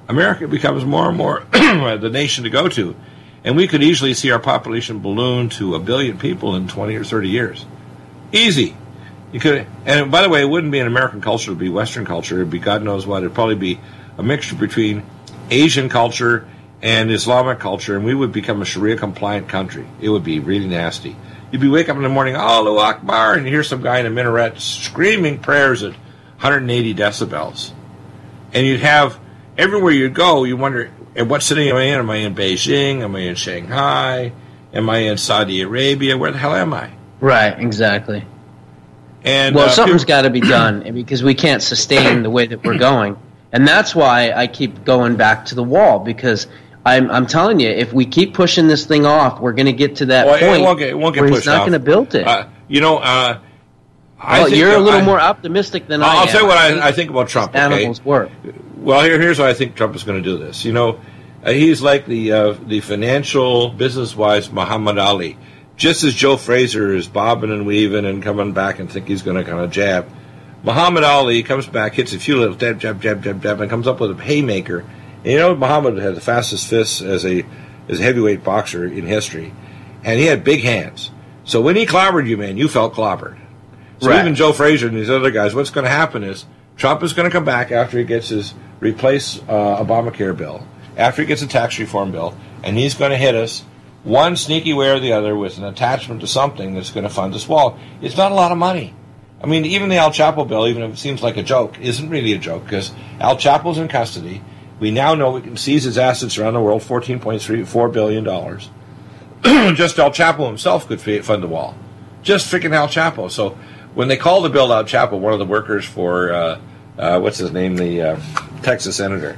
Speaker 1: America becomes more and more the nation to go to. And we could easily see our population balloon to a billion people in twenty or thirty years. Easy. You could, and by the way, it wouldn't be an American culture, it would be Western culture. It would be God knows what. It would probably be a mixture between Asian culture and Islamic culture, and we would become a Sharia-compliant country. It would be really nasty. You'd be wake up in the morning, Allahu Akbar, and you hear some guy in a minaret screaming prayers at one hundred eighty decibels. And you'd have, everywhere you'd go, you wonder, and what city am I in? Am I in Beijing? Am I in Shanghai? Am I in Saudi Arabia? Where the hell am I?
Speaker 2: Right, exactly.
Speaker 1: And
Speaker 2: well,
Speaker 1: uh,
Speaker 2: something's got to be done because we can't sustain the way that we're going. And that's why I keep going back to the wall, because I'm, I'm telling you, if we keep pushing this thing off, we're going to get to that
Speaker 1: well,
Speaker 2: point
Speaker 1: it won't get, it won't get
Speaker 2: where
Speaker 1: pushed
Speaker 2: he's not going to build it.
Speaker 1: Uh, you know, uh, I
Speaker 2: well,
Speaker 1: think
Speaker 2: you're a little
Speaker 1: I,
Speaker 2: more optimistic than
Speaker 1: I'll,
Speaker 2: I am.
Speaker 1: I'll tell you what I, I think about Trump.
Speaker 2: Animals
Speaker 1: okay?
Speaker 2: work.
Speaker 1: Well, here, here's why I think Trump is going to do this. You know, uh, he's like the uh, the financial, business-wise Muhammad Ali. Just as Joe Frazier is bobbing and weaving and coming back and think he's going to kind of jab, Muhammad Ali comes back, hits a few little jab, jab, jab, jab, jab, and comes up with a haymaker. And you know, Muhammad had the fastest fists as a as a heavyweight boxer in history, and he had big hands. So when he clobbered you, man, you felt clobbered. So
Speaker 2: right.
Speaker 1: Even Joe Frazier and these other guys, what's going to happen is Trump is going to come back after he gets his replace uh, Obamacare bill, after he gets a tax reform bill, and he's going to hit us one sneaky way or the other with an attachment to something that's going to fund this wall. It's not a lot of money. I mean, even the Al Chapo bill, even if it seems like a joke, isn't really a joke, because Al Chapo's in custody. We now know we can seize his assets around the world, fourteen point three four billion dollars. Just Al Chapo himself could fund the wall. Just freaking Al Chapo. So when they called the bill Al Chapo, one of the workers for, uh, uh, what's his name, the uh, Texas senator?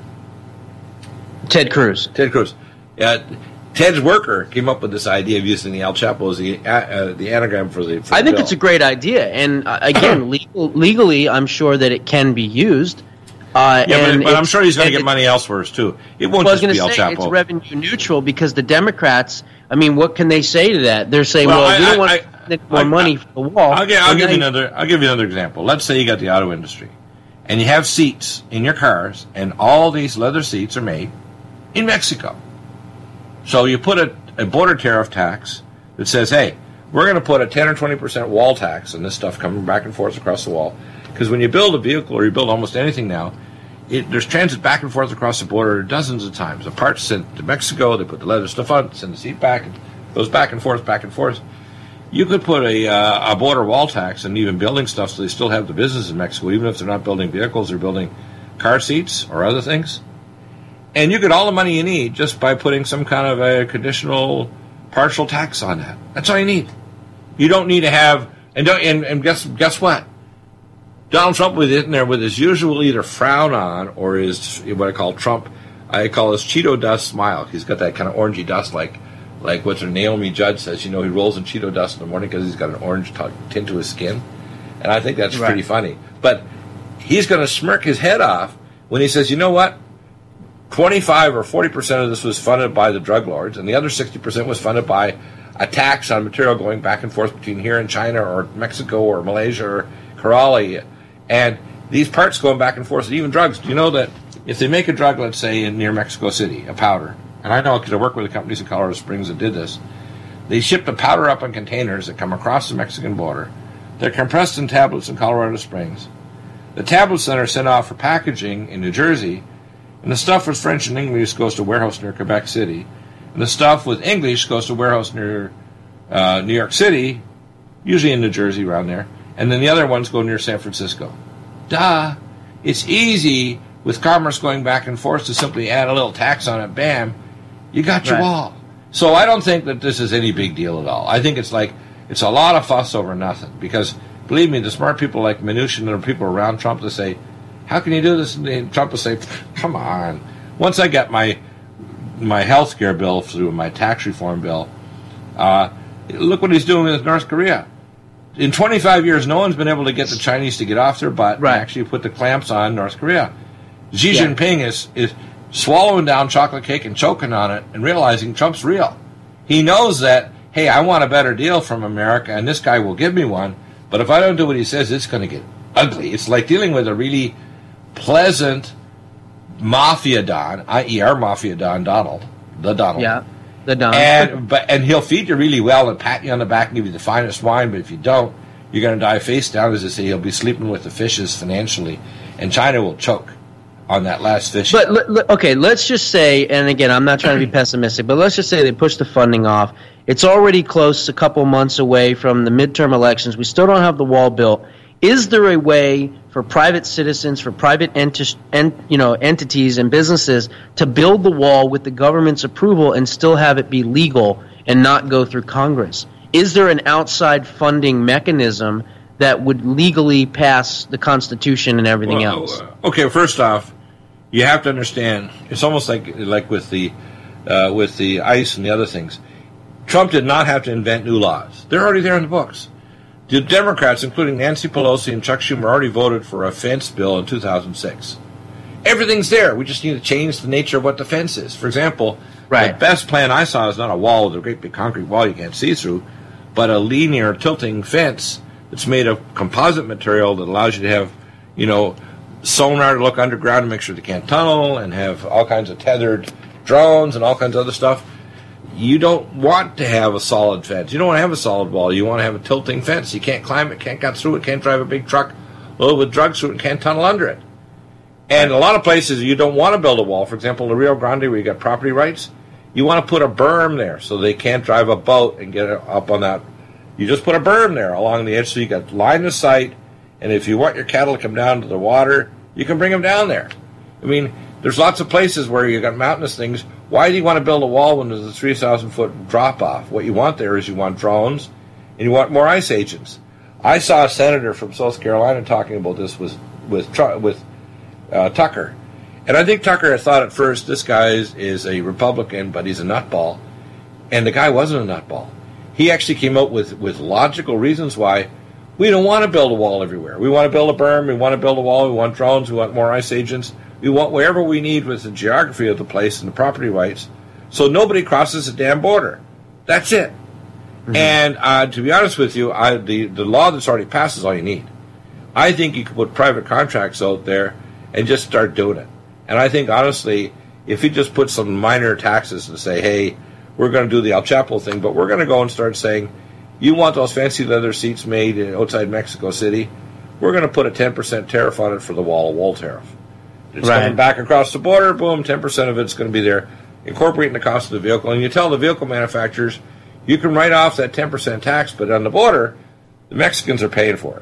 Speaker 2: Ted Cruz.
Speaker 1: Ted Cruz. Uh, Ted's worker came up with this idea of using the Al Chapo as the, uh, the anagram for the for
Speaker 2: I
Speaker 1: the
Speaker 2: think
Speaker 1: bill.
Speaker 2: it's a great idea. And, uh, again, legal, legally, I'm sure that it can be used. Uh,
Speaker 1: yeah,
Speaker 2: and
Speaker 1: but, but I'm sure he's going to get
Speaker 2: it,
Speaker 1: money elsewhere, too. It won't
Speaker 2: well,
Speaker 1: just be Al
Speaker 2: say,
Speaker 1: Chapo.
Speaker 2: It's revenue neutral because the Democrats, I mean, what can they say to that? They're saying,
Speaker 1: Well,
Speaker 2: well,
Speaker 1: I-
Speaker 2: we don't
Speaker 1: I-
Speaker 2: want
Speaker 1: I-
Speaker 2: to spend more
Speaker 1: I-
Speaker 2: money
Speaker 1: I-
Speaker 2: for the wall.
Speaker 1: I'll, give, I'll
Speaker 2: And
Speaker 1: give you
Speaker 2: then-
Speaker 1: another. I'll give you another example. Let's say you got the auto industry, and you have seats in your cars, and all these leather seats are made in Mexico. So you put a, a border tariff tax that says, "Hey, we're going to put a ten or twenty percent wall tax on this stuff coming back and forth across the wall," because when you build a vehicle or you build almost anything now, it, there's transit back and forth across the border dozens of times. The parts sent to Mexico, they put the leather stuff on, send the seat back, and goes back and forth, back and forth. You could put a, uh, a border wall tax and even building stuff so they still have the business in Mexico, even if they're not building vehicles, they're building car seats or other things. And you get all the money you need just by putting some kind of a conditional partial tax on that. That's all you need. You don't need to have, and don't, and, and guess guess what? Donald Trump was in there with his usual either frown on or his, what I call Trump, I call his Cheeto dust smile. He's got that kind of orangey dust like like what Naomi Judd says. You know, he rolls in Cheeto dust in the morning because he's got an orange t- tint to his skin. And I think that's
Speaker 2: Right.
Speaker 1: pretty funny. But he's going to smirk his head off when he says, you know what? twenty-five or forty percent of this was funded by the drug lords, and the other sixty percent was funded by a tax on material going back and forth between here and China or Mexico or Malaysia or Kerala. And these parts going back and forth, and even drugs. Do you know that if they make a drug, let's say, in near Mexico City, a powder, and I know because I work with the companies in Colorado Springs that did this, they ship the powder up in containers that come across the Mexican border. They're compressed in tablets in Colorado Springs. The tablets then are sent off for packaging in New Jersey, and the stuff with French and English goes to a warehouse near Quebec City, and the stuff with English goes to a warehouse near uh, New York City, usually in New Jersey around there, and then the other ones go near San Francisco. Duh. It's easy with commerce going back and forth to simply add a little tax on it, bam, you got your
Speaker 2: Right.
Speaker 1: wall. So I don't think that this is any big deal at all. I think it's like, it's a lot of fuss over nothing, because believe me, the smart people like Mnuchin and the people around Trump to say, how can you do this? And Trump will say, come on. Once I get my my health care bill through, my tax reform bill, uh, look what he's doing with North Korea. In twenty-five years, no one's been able to get the Chinese to get off their butt
Speaker 2: Right.
Speaker 1: and actually put the clamps on North Korea. Xi
Speaker 2: Yeah.
Speaker 1: Jinping is, is swallowing down chocolate cake and choking on it and realizing Trump's real. He knows that, hey, I want a better deal from America, and this guy will give me one, but if I don't do what he says, it's going to get ugly. It's like dealing with a really pleasant mafia don, that is our mafia don, Donald, the Donald.
Speaker 2: Yeah, the Donald.
Speaker 1: And, but, and he'll feed you really well and pat you on the back and give you the finest wine, but if you don't, you're going to die face down, as they say. He'll be sleeping with the fishes financially, and China will choke on that last fish.
Speaker 2: But, l- l- okay, let's just say, and again, I'm not trying to be pessimistic, but let's just say they push the funding off. It's already close, a couple months away from the midterm elections. We still don't have the wall built. Is there a way for private citizens, for private enti- en- you know, entities and businesses to build the wall with the government's approval and still have it be legal and not go through Congress? Is there an outside funding mechanism that would legally pass the Constitution and everything
Speaker 1: well,
Speaker 2: else?
Speaker 1: Okay, first off, you have to understand, it's almost like like with the uh, with the ICE and the other things. Trump did not have to invent new laws. They're already there in the books. The Democrats, including Nancy Pelosi and Chuck Schumer, already voted for a fence bill in two thousand six. Everything's there. We just need to change the nature of what the fence is. For example,
Speaker 2: right.
Speaker 1: the best plan I saw is not a wall with a great big concrete wall you can't see through, but a linear tilting fence that's made of composite material that allows you to have, you know, sonar to look underground and make sure they can't tunnel, and have all kinds of tethered drones and all kinds of other stuff. You don't want to have a solid fence. You don't want to have a solid wall. You want to have a tilting fence. You can't climb it, can't cut through it, can't drive a big truck loaded with drugs through it, and can't tunnel under it. And a lot of places you don't want to build a wall. For example, the Rio Grande, where you got property rights, you want to put a berm there so they can't drive a boat and get up on that. You just put a berm there along the edge so you got line of sight, and if you want your cattle to come down to the water, you can bring them down there. I mean, there's lots of places where you got mountainous things. Why do you want to build a wall when there's a three thousand foot drop-off? What you want there is you want drones, and you want more ICE agents. I saw a senator from South Carolina talking about this with with with uh, Tucker. And I think Tucker had thought at first, this guy is, is a Republican, but he's a nutball. And the guy wasn't a nutball. He actually came up with, with logical reasons why we don't want to build a wall everywhere. We want to build a berm, we want to build a wall, we want drones, we want more ICE agents. We want wherever we need with the geography of the place and the property rights, so nobody crosses the damn border. That's it. Mm-hmm. And uh, to be honest with you, I, the, the law that's already passed is all you need. I think you could put private contracts out there and just start doing it. And I think, honestly, if you just put some minor taxes and say, hey, we're going to do the El Chapo thing, but we're going to go and start saying, you want those fancy leather seats made outside Mexico City, we're going to put a ten percent tariff on it for the wall of wall tariff. It's
Speaker 2: right.
Speaker 1: coming back across the border, boom, ten percent of it's going to be there, incorporating the cost of the vehicle. And you tell the vehicle manufacturers, you can write off that ten percent tax, but on the border, the Mexicans are paying for it.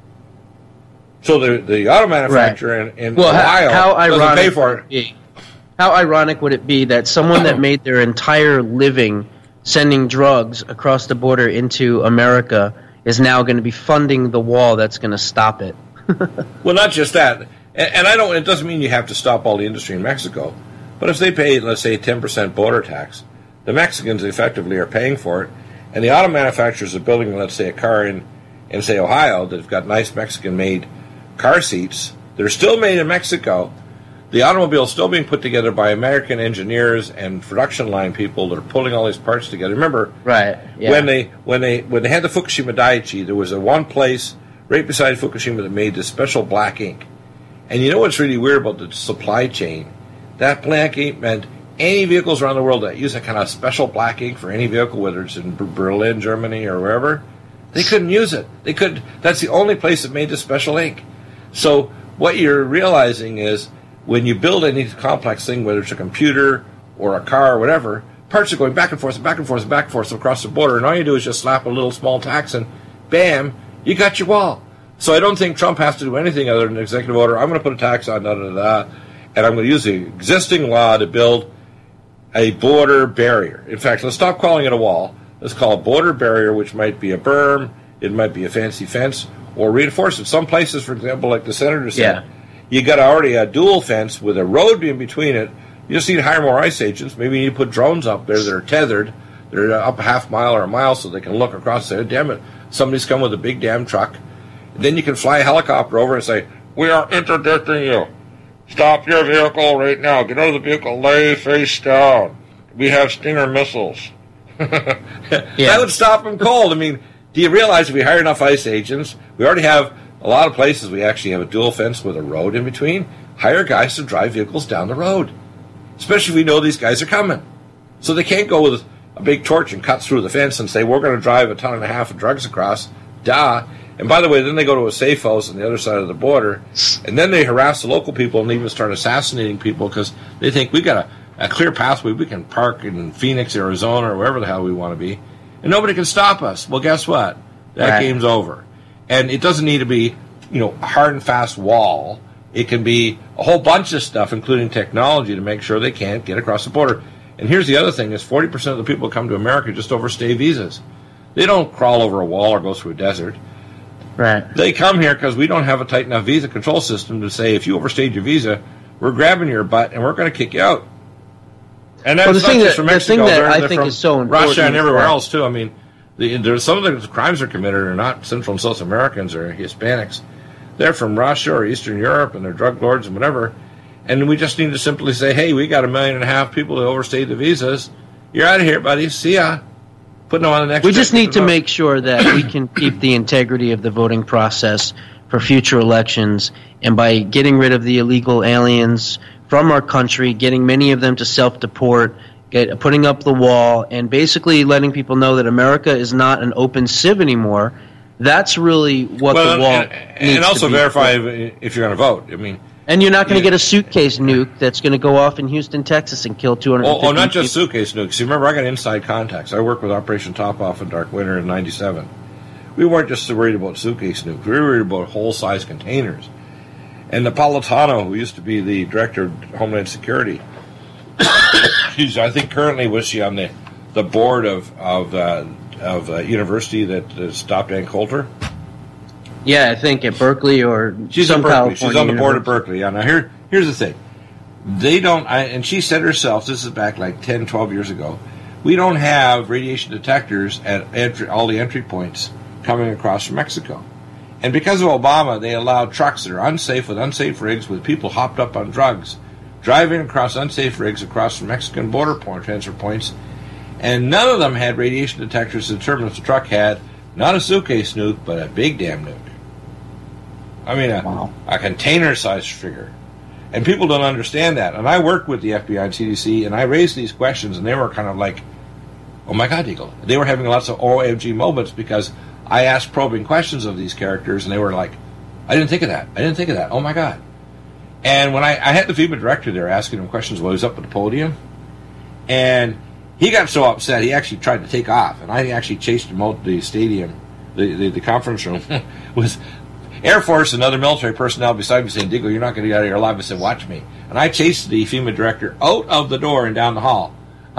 Speaker 1: So the the auto manufacturer right. in, in
Speaker 2: well,
Speaker 1: Ohio
Speaker 2: how, how
Speaker 1: doesn't pay for it.
Speaker 2: Be, how ironic would it be that someone that made their entire living sending drugs across the border into America is now going to be funding the wall that's going to stop it?
Speaker 1: Well, not just that. And, and I don't. It doesn't mean you have to stop all the industry in Mexico. But if they pay, let's say, ten percent border tax, the Mexicans effectively are paying for it. And the auto manufacturers are building, let's say, a car in, in say, Ohio that have got nice Mexican-made car seats. They're still made in Mexico. The automobile is still being put together by American engineers and production line people that are pulling all these parts together. Remember,
Speaker 2: right? Yeah.
Speaker 1: When they when they when they had the Fukushima Daiichi, there was a one place right beside Fukushima that made this special black ink. And you know what's really weird about the supply chain? That black ink meant any vehicles around the world that use that kind of special black ink for any vehicle, whether it's in Berlin, Germany, or wherever, they couldn't use it. They could. That's the only place that made this special ink. So what you're realizing is, when you build any complex thing, whether it's a computer or a car or whatever, parts are going back and forth and back and forth and back and forth across the border, and all you do is just slap a little small tax and bam, you got your wall. So I don't think Trump has to do anything other than an executive order. I'm going to put a tax on da da da, and I'm going to use the existing law to build a border barrier. In fact, let's stop calling it a wall. Let's call it a border barrier, which might be a berm, it might be a fancy fence, or reinforce it. Some places, for example, like the senator said,
Speaker 2: yeah.
Speaker 1: you got already a dual fence with a road in between it. You just need to hire more ICE agents. Maybe you need to put drones up there that are tethered. They're up a half mile or a mile so they can look across there. Damn it, somebody's come with a big damn truck. And then you can fly a helicopter over and say, we are interdicting you. Stop your vehicle right now. Get out of the vehicle. Lay face down. We have Stinger missiles. yeah. That would stop them cold. I mean, do you realize if we hire enough ICE agents, we already have a lot of places we actually have a dual fence with a road in between. hire guys to drive vehicles down the road, especially if we know these guys are coming. So they can't go with a big torch and cut through the fence and say, we're going to drive a ton and a half of drugs across. Duh. And by the way, then they go to a safe house on the other side of the border, and then they harass the local people and even start assassinating people because they think we got a, a clear pathway. We can park in Phoenix, Arizona, or wherever the hell we want to be, and nobody can stop us. Well, guess what? That
Speaker 2: right.
Speaker 1: game's over. And it doesn't need to be, you know, a hard and fast wall. It can be a whole bunch of stuff, including technology, to make sure they can't get across the border. And here's the other thing, is forty percent of the people who come to America just overstay visas. They don't crawl over a wall or go through a desert.
Speaker 2: Right.
Speaker 1: They come here because we don't have a tight enough visa control system to say, if you overstayed your visa, we're grabbing your butt and we're going to kick you out. And that's
Speaker 2: well, the
Speaker 1: not
Speaker 2: thing
Speaker 1: just
Speaker 2: that,
Speaker 1: from
Speaker 2: the
Speaker 1: Mexico.
Speaker 2: thing that
Speaker 1: they're,
Speaker 2: I
Speaker 1: they're
Speaker 2: think
Speaker 1: from
Speaker 2: is so important
Speaker 1: Russia and everywhere
Speaker 2: that,
Speaker 1: else, too. I mean, the, there's some of the crimes are committed are not Central and South Americans or Hispanics. They're from Russia or Eastern Europe, and they're drug lords and whatever. And we just need to simply say, hey, we got a million and a half people who overstayed the visas. You're out of here, buddy. See ya. Put them on the next.
Speaker 2: We just need to vote. Make sure that we can keep the integrity of the voting process for future elections, and by getting rid of the illegal aliens from our country, getting many of them to self-deport, get, putting up the wall, and basically letting people know that America is not an open civ anymore. That's really what
Speaker 1: well,
Speaker 2: the wall
Speaker 1: and,
Speaker 2: needs
Speaker 1: and also
Speaker 2: to be
Speaker 1: verify
Speaker 2: for.
Speaker 1: if you're going to vote. I mean,
Speaker 2: and you're not going to
Speaker 1: yeah.
Speaker 2: get a suitcase nuke that's going to go off in Houston, Texas, and kill two hundred fifty
Speaker 1: people. Oh, oh, not just
Speaker 2: people.
Speaker 1: suitcase nukes. You remember, I got inside contacts. I worked with Operation Top Off in Dark Winter in ninety-seven. We weren't just worried about suitcase nukes. We were worried about whole-size containers. And Napolitano, who used to be the director of Homeland Security, I think currently was she on the, the board of of uh, of a university that uh, stopped Ann Coulter.
Speaker 2: Yeah, I think at Berkeley or
Speaker 1: she's
Speaker 2: some
Speaker 1: Berkeley.
Speaker 2: California
Speaker 1: She's on the board
Speaker 2: university.
Speaker 1: of Berkeley. Yeah. Now here, here's the thing: they don't. I, and she said herself, this is back like ten, twelve years ago. We don't have radiation detectors at entry, all the entry points coming across from Mexico. And because of Obama, they allowed trucks that are unsafe with unsafe rigs with people hopped up on drugs, driving across unsafe rigs across from Mexican border point, transfer points. And none of them had radiation detectors to determine if the truck had not a suitcase nuke, but a big damn nuke. I mean, a, wow. a container-sized trigger. And people don't understand that. And I worked with the F B I and C D C, and I raised these questions, and they were kind of like, oh my God, Eagle. They were having lots of O M G moments because I asked probing questions of these characters, and they were like, I didn't think of that. I didn't think of that. Oh my God. And when I, I had the FEMA director there asking him questions while he was up at the podium, and he got so upset, he actually tried to take off, and I actually chased him out the stadium, the, the, the conference room, with Air Force and other military personnel beside me saying, Diggle, you're not going to get out of here alive. I said, watch me. And I chased the FEMA director out of the door and down the hall,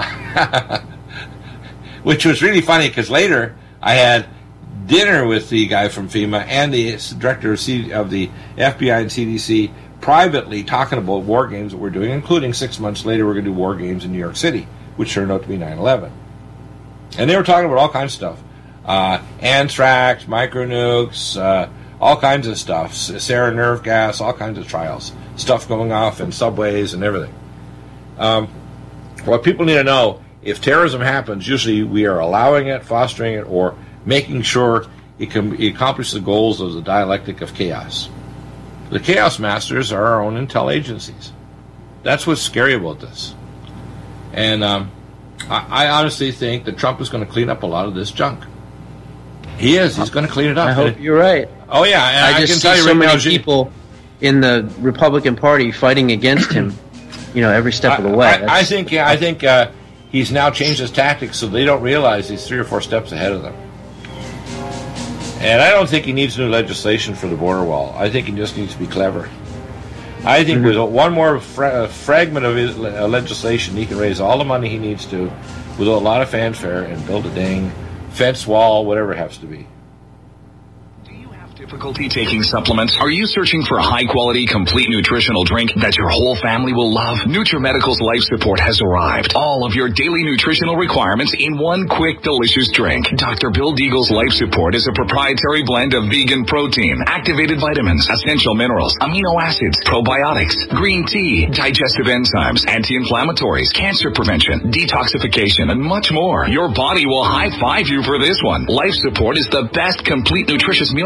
Speaker 1: which was really funny because later I had dinner with the guy from FEMA and the director of, C- of the F B I and C D C privately talking about war games that we're doing, including six months later we're going to do war games in New York City, which turned out to be nine eleven. And they were talking about all kinds of stuff. Uh, anthrax, micronukes, uh, all kinds of stuff, sarin nerve gas, all kinds of trials, stuff going off in subways and everything. Um, what people need to know, if terrorism happens, usually we are allowing it, fostering it, or making sure it can it accomplishes the goals of the dialectic of chaos. The chaos masters are our own intel agencies. That's what's scary about this. And um, I, I honestly think that Trump is going to clean up a lot of this junk. He is. He's going to clean it up.
Speaker 2: I hope you're right.
Speaker 1: Oh, yeah. And
Speaker 2: I,
Speaker 1: I
Speaker 2: just
Speaker 1: can
Speaker 2: see
Speaker 1: tell you
Speaker 2: so
Speaker 1: right
Speaker 2: many
Speaker 1: now,
Speaker 2: people in the Republican Party fighting against him, you know, every step of the way.
Speaker 1: I, I think, yeah, I think uh, he's now changed his tactics so they don't realize he's three or four steps ahead of them. And I don't think he needs new legislation for the border wall. I think he just needs to be clever. I think mm-hmm. with one more fra- fragment of his le- uh, legislation, he can raise all the money he needs to with a lot of fanfare and build a dang fence wall, whatever it has to be.
Speaker 10: Difficulty taking supplements? Are you searching for a high-quality, complete nutritional drink that your whole family will love? NutriMedical's Life Support has arrived. All of your daily nutritional requirements in one quick, delicious drink. Doctor Bill Deagle's Life Support is a proprietary blend of vegan protein, activated vitamins, essential minerals, amino acids, probiotics, green tea, digestive enzymes, anti-inflammatories, cancer prevention, detoxification, and much more. Your body will high-five you for this one. Life Support is the best complete nutritious meal replacement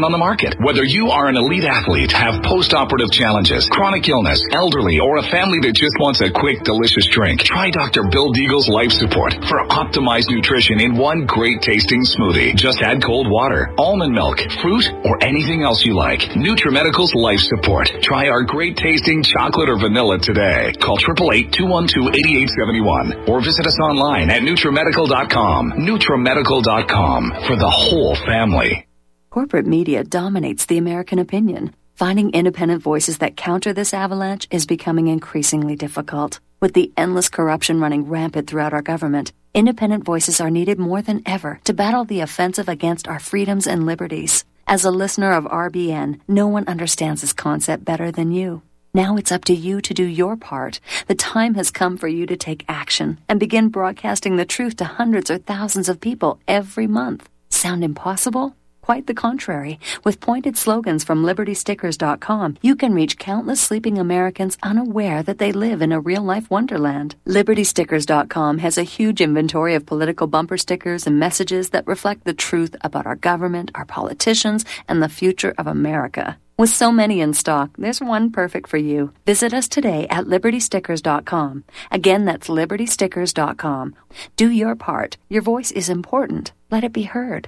Speaker 10: even on the market. Whether you are an elite athlete, have post-operative challenges, chronic illness, elderly, or a family that just wants a quick, delicious drink, try Doctor Bill Deagle's Life Support for optimized nutrition in one great tasting smoothie. Just add cold water, almond milk, fruit, or anything else you like. NutriMedical's Life Support. Try our great tasting chocolate or vanilla today. Call eight eight eight, two one two, eight eight seven one or visit us online at NutriMedical dot com. NutriMedical dot com for the whole family.
Speaker 11: Corporate media dominates the American opinion. Finding independent voices that counter this avalanche is becoming increasingly difficult. With the endless corruption running rampant throughout our government, independent voices are needed more than ever to battle the offensive against our freedoms and liberties. As a listener of R B N, no one understands this concept better than you. Now it's up to you to do your part. The time has come for you to take action and begin broadcasting the truth to hundreds or thousands of people every month. Sound impossible? Quite the contrary. With pointed slogans from Liberty Stickers dot com, you can reach countless sleeping Americans unaware that they live in a real-life wonderland. Liberty Stickers dot com has a huge inventory of political bumper stickers and messages that reflect the truth about our government, our politicians, and the future of America. With so many in stock, there's one perfect for you. Visit us today at Liberty Stickers dot com. Again, that's Liberty Stickers dot com. Do your part. Your voice is important. Let it be heard.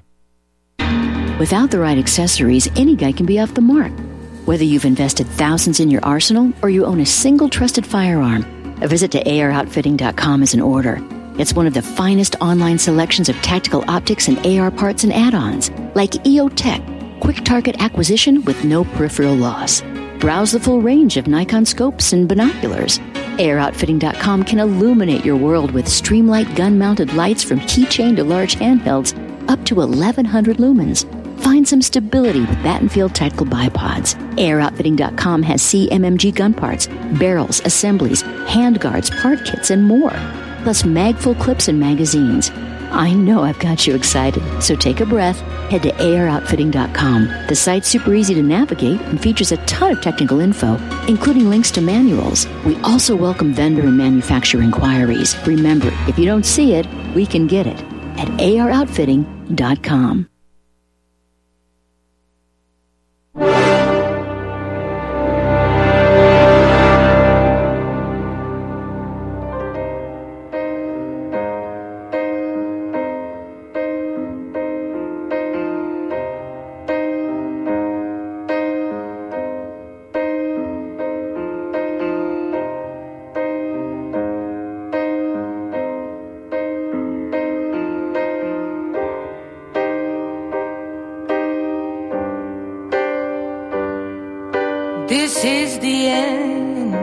Speaker 5: Without the right accessories, any guy can be off the mark. Whether you've invested thousands in your arsenal or you own a single trusted firearm, a visit to A R outfitting dot com is in order. It's one of the finest online selections of tactical optics and A R parts and add-ons, like E O Tech, quick target acquisition with no peripheral loss. Browse the full range of Nikon scopes and binoculars. A R outfitting dot com can illuminate your world with Streamlight gun-mounted lights from keychain to large handhelds up to eleven hundred lumens. Find some stability with Battenfield tactical bipods. A R outfitting dot com has C M M G gun parts, barrels, assemblies, handguards, part kits, and more. Plus mag-full clips and magazines. I know I've got you excited, so take a breath. Head to A R outfitting dot com. The site's super easy to navigate and features a ton of technical info, including links to manuals. We also welcome vendor and manufacturer inquiries. Remember, if you don't see it, we can get it at A R outfitting dot com.
Speaker 12: This is the end.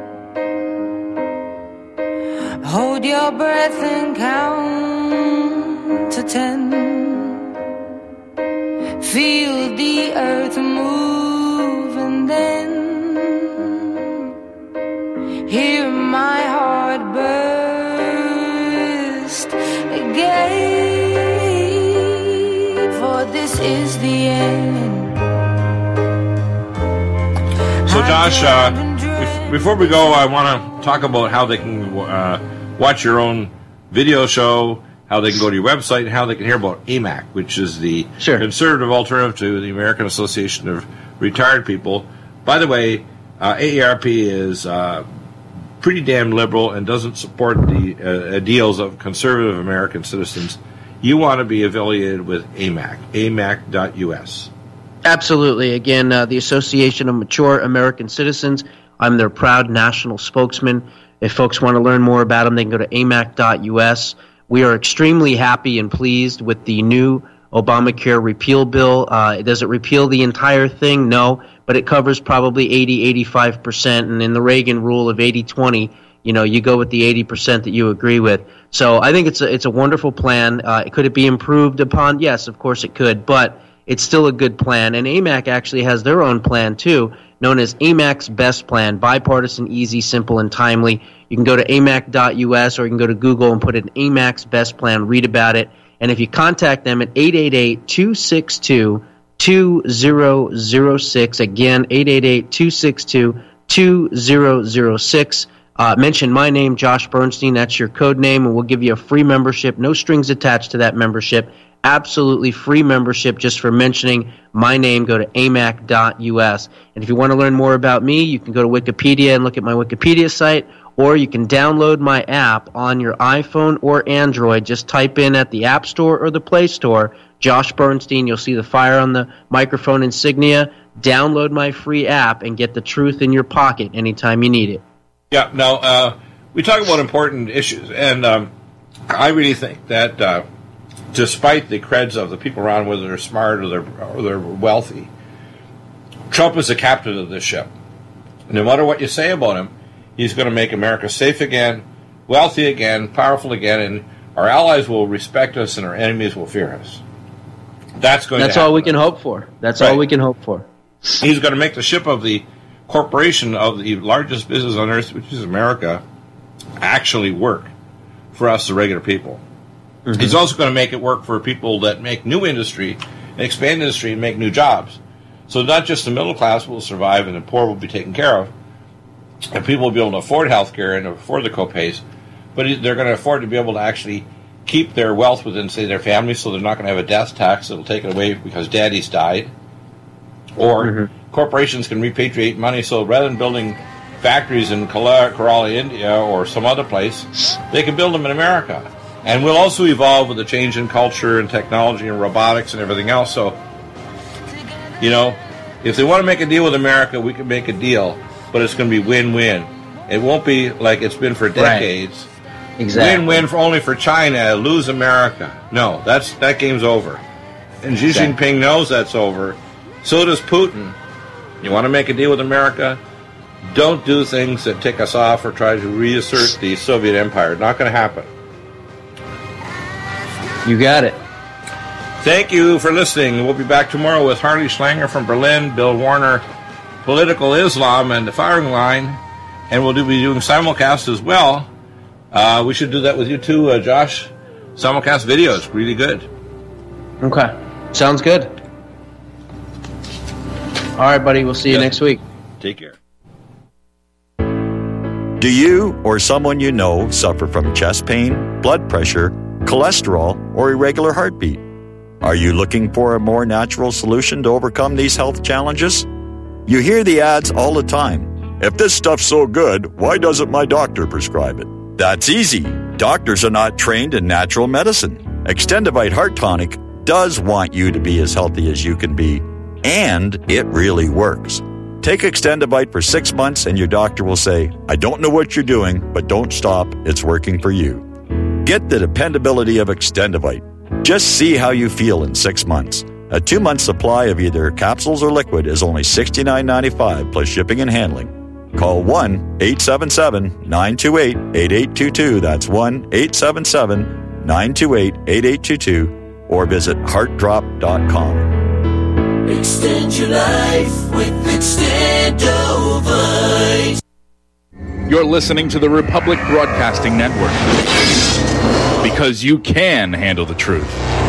Speaker 12: Hold your breath and count to ten. Feel the earth move and then hear my heart burst again. For this is the end.
Speaker 1: So, Josh, uh, bef- before we go, I want to talk about how they can uh, watch your own video show, how they can go to your website, and how they can hear about A M A C, which is the
Speaker 2: sure.
Speaker 1: conservative alternative to the American Association of Retired People. By the way, uh, A A R P is uh, pretty damn liberal and doesn't support the uh, ideals of conservative American citizens. You want to be affiliated with A M A C, A M A C dot U S.
Speaker 2: Absolutely. Again, uh, the Association of Mature American Citizens. I'm their proud national spokesman. If folks want to learn more about them, they can go to A M A C dot U S. We are extremely happy and pleased with the new Obamacare repeal bill. Uh, does it repeal the entire thing? No, but it covers probably eighty, eighty-five percent. And in the Reagan rule of eighty twenty, you know, you go with the eighty percent that you agree with. So I think it's a, it's a wonderful plan. Uh, could it be improved upon? Yes, of course it could, but it's still a good plan. And A M A C actually has their own plan, too, known as A M A C's Best Plan, bipartisan, easy, simple, and timely. You can go to A M A C dot U S or you can go to Google and put in A M A C's Best Plan, read about it. And if you contact them at eight eight eight, two six two, two zero zero six, again, eight eight eight, two six two, two zero zero six, uh, mention my name, Josh Bernstein, that's your code name, and we'll give you a free membership, no strings attached to that membership, absolutely free membership just for mentioning my name. Go to A M A C dot U S. And if you want to learn more about me, you can go to Wikipedia and look at my Wikipedia site, or you can download my app on your iPhone or Android. Just type in at the App Store or the Play Store, Josh Bernstein. You'll see the fire on the microphone insignia. Download my free app and get the truth in your pocket anytime you need it.
Speaker 1: Yeah, now, uh, we talk about important issues, and um, I really think that uh, despite the creds of the people around, whether they're smart or they're, or they're wealthy, Trump is the captain of this ship. No matter what you say about him, he's going to make America safe again, wealthy again, powerful again, and our allies will respect us and our enemies will fear us. That's going
Speaker 2: That's
Speaker 1: to happen.
Speaker 2: all we can hope for. That's
Speaker 1: Right.
Speaker 2: all we can hope for.
Speaker 1: He's going to make the ship of the corporation of the largest business on earth, which is America, actually work for us, the regular people. Mm-hmm. He's also going to make it work for people that make new industry and expand industry and make new jobs. So not just the middle class will survive and the poor will be taken care of, and people will be able to afford health care and afford the co-pays, but they're going to afford to be able to actually keep their wealth within, say, their family, so they're not going to have a death tax that will take it away because daddy's died. Or mm-hmm. corporations can repatriate money, so rather than building factories in Kerala, India, or some other place, they can build them in America. And we'll also evolve with the change in culture and technology and robotics and everything else. So, you know, if they want to make a deal with America, we can make a deal, but it's going to be win-win. It won't be like it's been for decades.
Speaker 2: Right. Exactly.
Speaker 1: Win-win for only for China, lose America. No, that's that game's over. And Xi
Speaker 2: Exactly.
Speaker 1: Jinping knows that's over. So does Putin. You want to make a deal with America? Don't do things that tick us off or try to reassert the Soviet Empire. Not going to happen.
Speaker 2: You got it.
Speaker 1: Thank you for listening. We'll be back tomorrow with Harley Schlanger from Berlin, Bill Warner, Political Islam, and The Firing Line. And we'll do, be doing simulcast as well. Uh, we should do that with you too, uh, Josh. Simulcast videos, really good.
Speaker 2: Okay. Sounds good. All right, buddy. We'll see you
Speaker 1: Yes.
Speaker 2: next week.
Speaker 1: Take care.
Speaker 13: Do you or someone you know suffer from chest pain, blood pressure, cholesterol, or irregular heartbeat? Are you looking for a more natural solution to overcome these health challenges? You hear the ads all the time. If this stuff's so good, why doesn't my doctor prescribe it? That's easy. Doctors are not trained in natural medicine. Extendivite Heart Tonic does want you to be as healthy as you can be, and it really works. Take Extendivite for six months and your doctor will say, I don't know what you're doing, but don't stop. It's working for you. Get the dependability of Extendivite. Just see how you feel in six months. A two-month supply of either capsules or liquid is only sixty-nine ninety-five plus shipping and handling. Call one eight seven seven, nine two eight, eight eight two two. That's one eight seven seven, nine two eight, eight eight two two. Or visit heart drop dot com.
Speaker 12: Extend your life with Extendovite.
Speaker 14: You're listening to the Republic Broadcasting Network, because you can handle the truth.